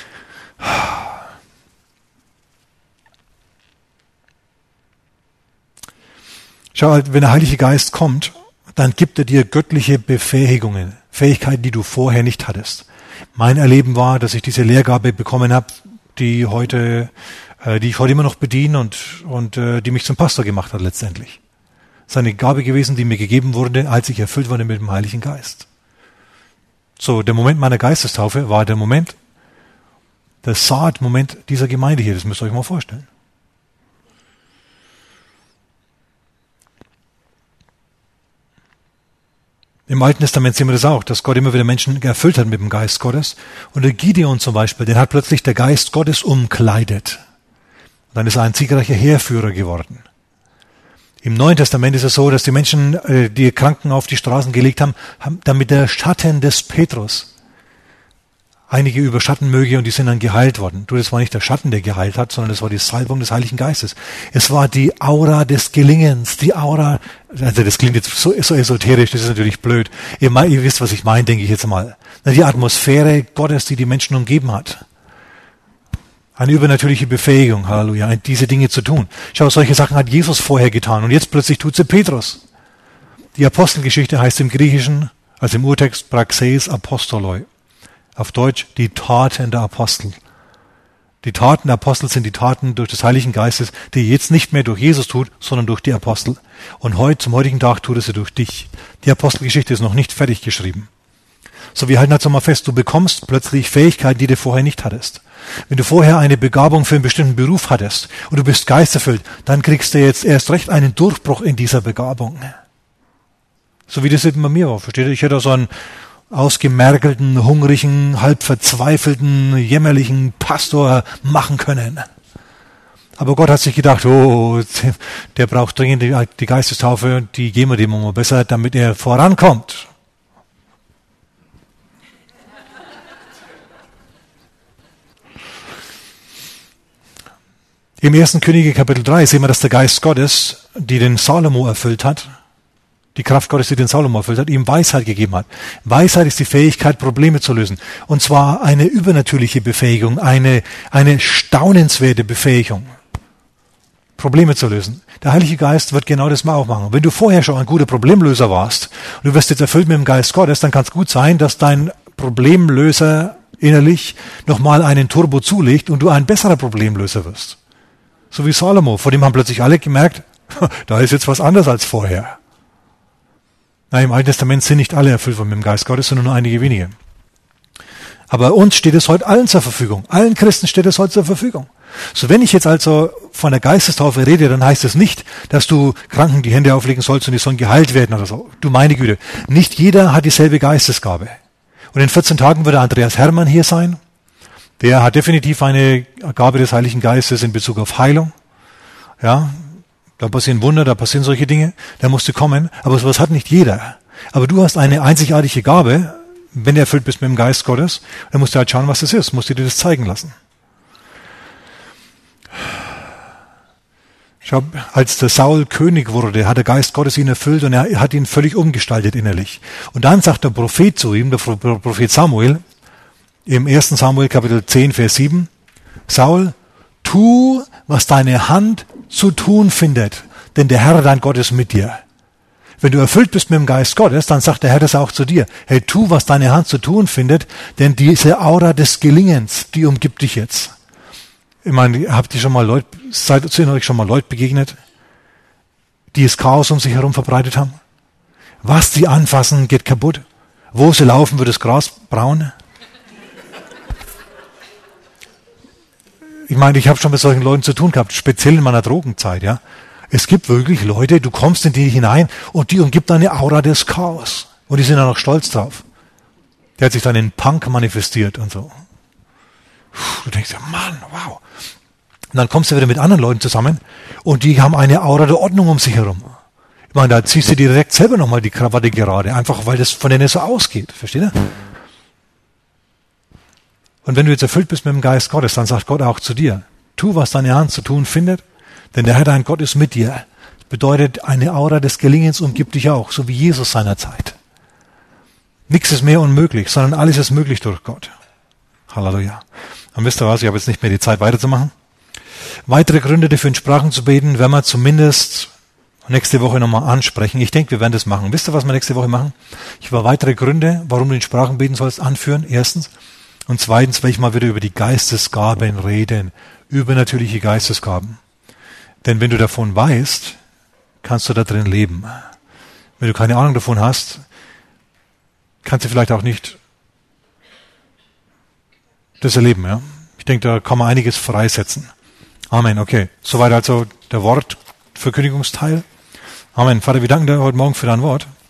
Schau, wenn der Heilige Geist kommt, dann gibt er dir göttliche Befähigungen, Fähigkeiten, die du vorher nicht hattest. Mein Erleben war, dass ich diese Lehrgabe bekommen habe, die heute, äh, die ich heute immer noch bediene und und äh, die mich zum Pastor gemacht hat letztendlich. Es ist eine Gabe gewesen, die mir gegeben wurde, als ich erfüllt wurde mit dem Heiligen Geist. So, der Moment meiner Geistestaufe war der Moment, der Saatmoment dieser Gemeinde hier. Das müsst ihr euch mal vorstellen. Im Alten Testament sehen wir das auch, dass Gott immer wieder Menschen erfüllt hat mit dem Geist Gottes. Und der Gideon zum Beispiel, den hat plötzlich der Geist Gottes umkleidet. Und dann ist er ein siegreicher Heerführer geworden. Im Neuen Testament ist es so, dass die Menschen, die Kranken auf die Straßen gelegt haben, haben damit der Schatten des Petrus einige überschatten möge und die sind dann geheilt worden. Du, das war nicht der Schatten, der geheilt hat, sondern das war die Salbung des Heiligen Geistes. Es war die Aura des Gelingens, die Aura, also das klingt jetzt so, so esoterisch, das ist natürlich blöd. Ihr, ihr wisst, was ich meine, denke ich jetzt mal. Die Atmosphäre Gottes, die die Menschen umgeben hat. Eine übernatürliche Befähigung, Halleluja, diese Dinge zu tun. Schau, solche Sachen hat Jesus vorher getan und jetzt plötzlich tut sie Petrus. Die Apostelgeschichte heißt im Griechischen, also im Urtext, Praxeis Apostoloi. Auf Deutsch die Taten der Apostel. Die Taten der Apostel sind die Taten durch des Heiligen Geistes, die jetzt nicht mehr durch Jesus tut, sondern durch die Apostel. Und heute, zum heutigen Tag tut er sie durch dich. Die Apostelgeschichte ist noch nicht fertig geschrieben. So, wir halten also mal fest, du bekommst plötzlich Fähigkeiten, die du vorher nicht hattest. Wenn du vorher eine Begabung für einen bestimmten Beruf hattest und du bist geisterfüllt, dann kriegst du jetzt erst recht einen Durchbruch in dieser Begabung. So wie das eben bei mir war, versteht ihr? Ich hätte so einen ausgemergelten, hungrigen, halb verzweifelten, jämmerlichen Pastor machen können. Aber Gott hat sich gedacht, oh, der braucht dringend die, die Geistestaufe, die geben wir dem mal besser, damit er vorankommt. Im ersten Könige Kapitel drei sehen wir, dass der Geist Gottes, die den Salomo erfüllt hat, die Kraft Gottes, die den Salomo erfüllt hat, ihm Weisheit gegeben hat. Weisheit ist die Fähigkeit, Probleme zu lösen. Und zwar eine übernatürliche Befähigung, eine, eine staunenswerte Befähigung, Probleme zu lösen. Der Heilige Geist wird genau das mal auch machen. Wenn du vorher schon ein guter Problemlöser warst und du wirst jetzt erfüllt mit dem Geist Gottes, dann kann es gut sein, dass dein Problemlöser innerlich nochmal einen Turbo zulegt und du ein besserer Problemlöser wirst. So wie Salomo, vor dem haben plötzlich alle gemerkt, da ist jetzt was anderes als vorher. Nein, im Alten Testament sind nicht alle erfüllt worden mit dem Geist Gottes, sondern nur einige wenige. Aber uns steht es heute allen zur Verfügung. Allen Christen steht es heute zur Verfügung. So, wenn ich jetzt also von der Geistestaufe rede, dann heißt es nicht, dass du Kranken die Hände auflegen sollst und die sollen geheilt werden oder so. Du meine Güte, nicht jeder hat dieselbe Geistesgabe. Und in vierzehn Tagen wird Andreas Hermann hier sein. Der hat definitiv eine Gabe des Heiligen Geistes in Bezug auf Heilung. Ja, da passieren Wunder, da passieren solche Dinge. Der musste kommen, aber sowas hat nicht jeder. Aber du hast eine einzigartige Gabe, wenn du erfüllt bist mit dem Geist Gottes, dann musst du halt schauen, was das ist. Musst du dir das zeigen lassen. Schau, als der Saul König wurde, hat der Geist Gottes ihn erfüllt und er hat ihn völlig umgestaltet innerlich. Und dann sagt der Prophet zu ihm, der Prophet Samuel, im ersten Samuel Kapitel zehn, Vers sieben, Saul, tu, was deine Hand zu tun findet, denn der Herr, dein Gott, ist mit dir. Wenn du erfüllt bist mit dem Geist Gottes, dann sagt der Herr das auch zu dir. Hey, tu, was deine Hand zu tun findet, denn diese Aura des Gelingens, die umgibt dich jetzt. Ich meine, habt ihr schon mal Leute, seid sind euch schon mal Leute begegnet, die das Chaos um sich herum verbreitet haben? Was sie anfassen, geht kaputt. Wo sie laufen, wird das Gras braun. ich meine, ich habe schon mit solchen Leuten zu tun gehabt, speziell in meiner Drogenzeit, ja. Es gibt wirklich Leute, du kommst in die hinein und die umgibt eine Aura des Chaos. Und die sind dann auch stolz drauf. Der hat sich dann in Punk manifestiert und so. Du denkst ja, Mann, wow. Und dann kommst du wieder mit anderen Leuten zusammen und die haben eine Aura der Ordnung um sich herum. Ich meine, da ziehst du dir direkt selber nochmal die Krawatte gerade, einfach weil das von denen so ausgeht. Versteht ihr? Und wenn du jetzt erfüllt bist mit dem Geist Gottes, dann sagt Gott auch zu dir, tu, was deine Hand zu tun findet, denn der Herr dein Gott ist mit dir. Das bedeutet, eine Aura des Gelingens umgibt dich auch, so wie Jesus seinerzeit. Nichts ist mehr unmöglich, sondern alles ist möglich durch Gott. Halleluja. Und wisst ihr was, ich habe jetzt nicht mehr die Zeit weiterzumachen. Weitere Gründe dafür, in Sprachen zu beten, werden wir zumindest nächste Woche nochmal ansprechen. Ich denke, wir werden das machen. Wisst ihr, was wir nächste Woche machen? Ich will weitere Gründe, warum du in Sprachen beten sollst, anführen. Erstens. Und zweitens werde ich mal wieder über die Geistesgaben reden. Übernatürliche Geistesgaben. Denn wenn du davon weißt, kannst du da drin leben. Wenn du keine Ahnung davon hast, kannst du vielleicht auch nicht das erleben. Ja? Ich denke, da kann man einiges freisetzen. Amen. Okay, soweit also der Wortverkündigungsteil. Amen. Vater, wir danken dir heute Morgen für dein Wort.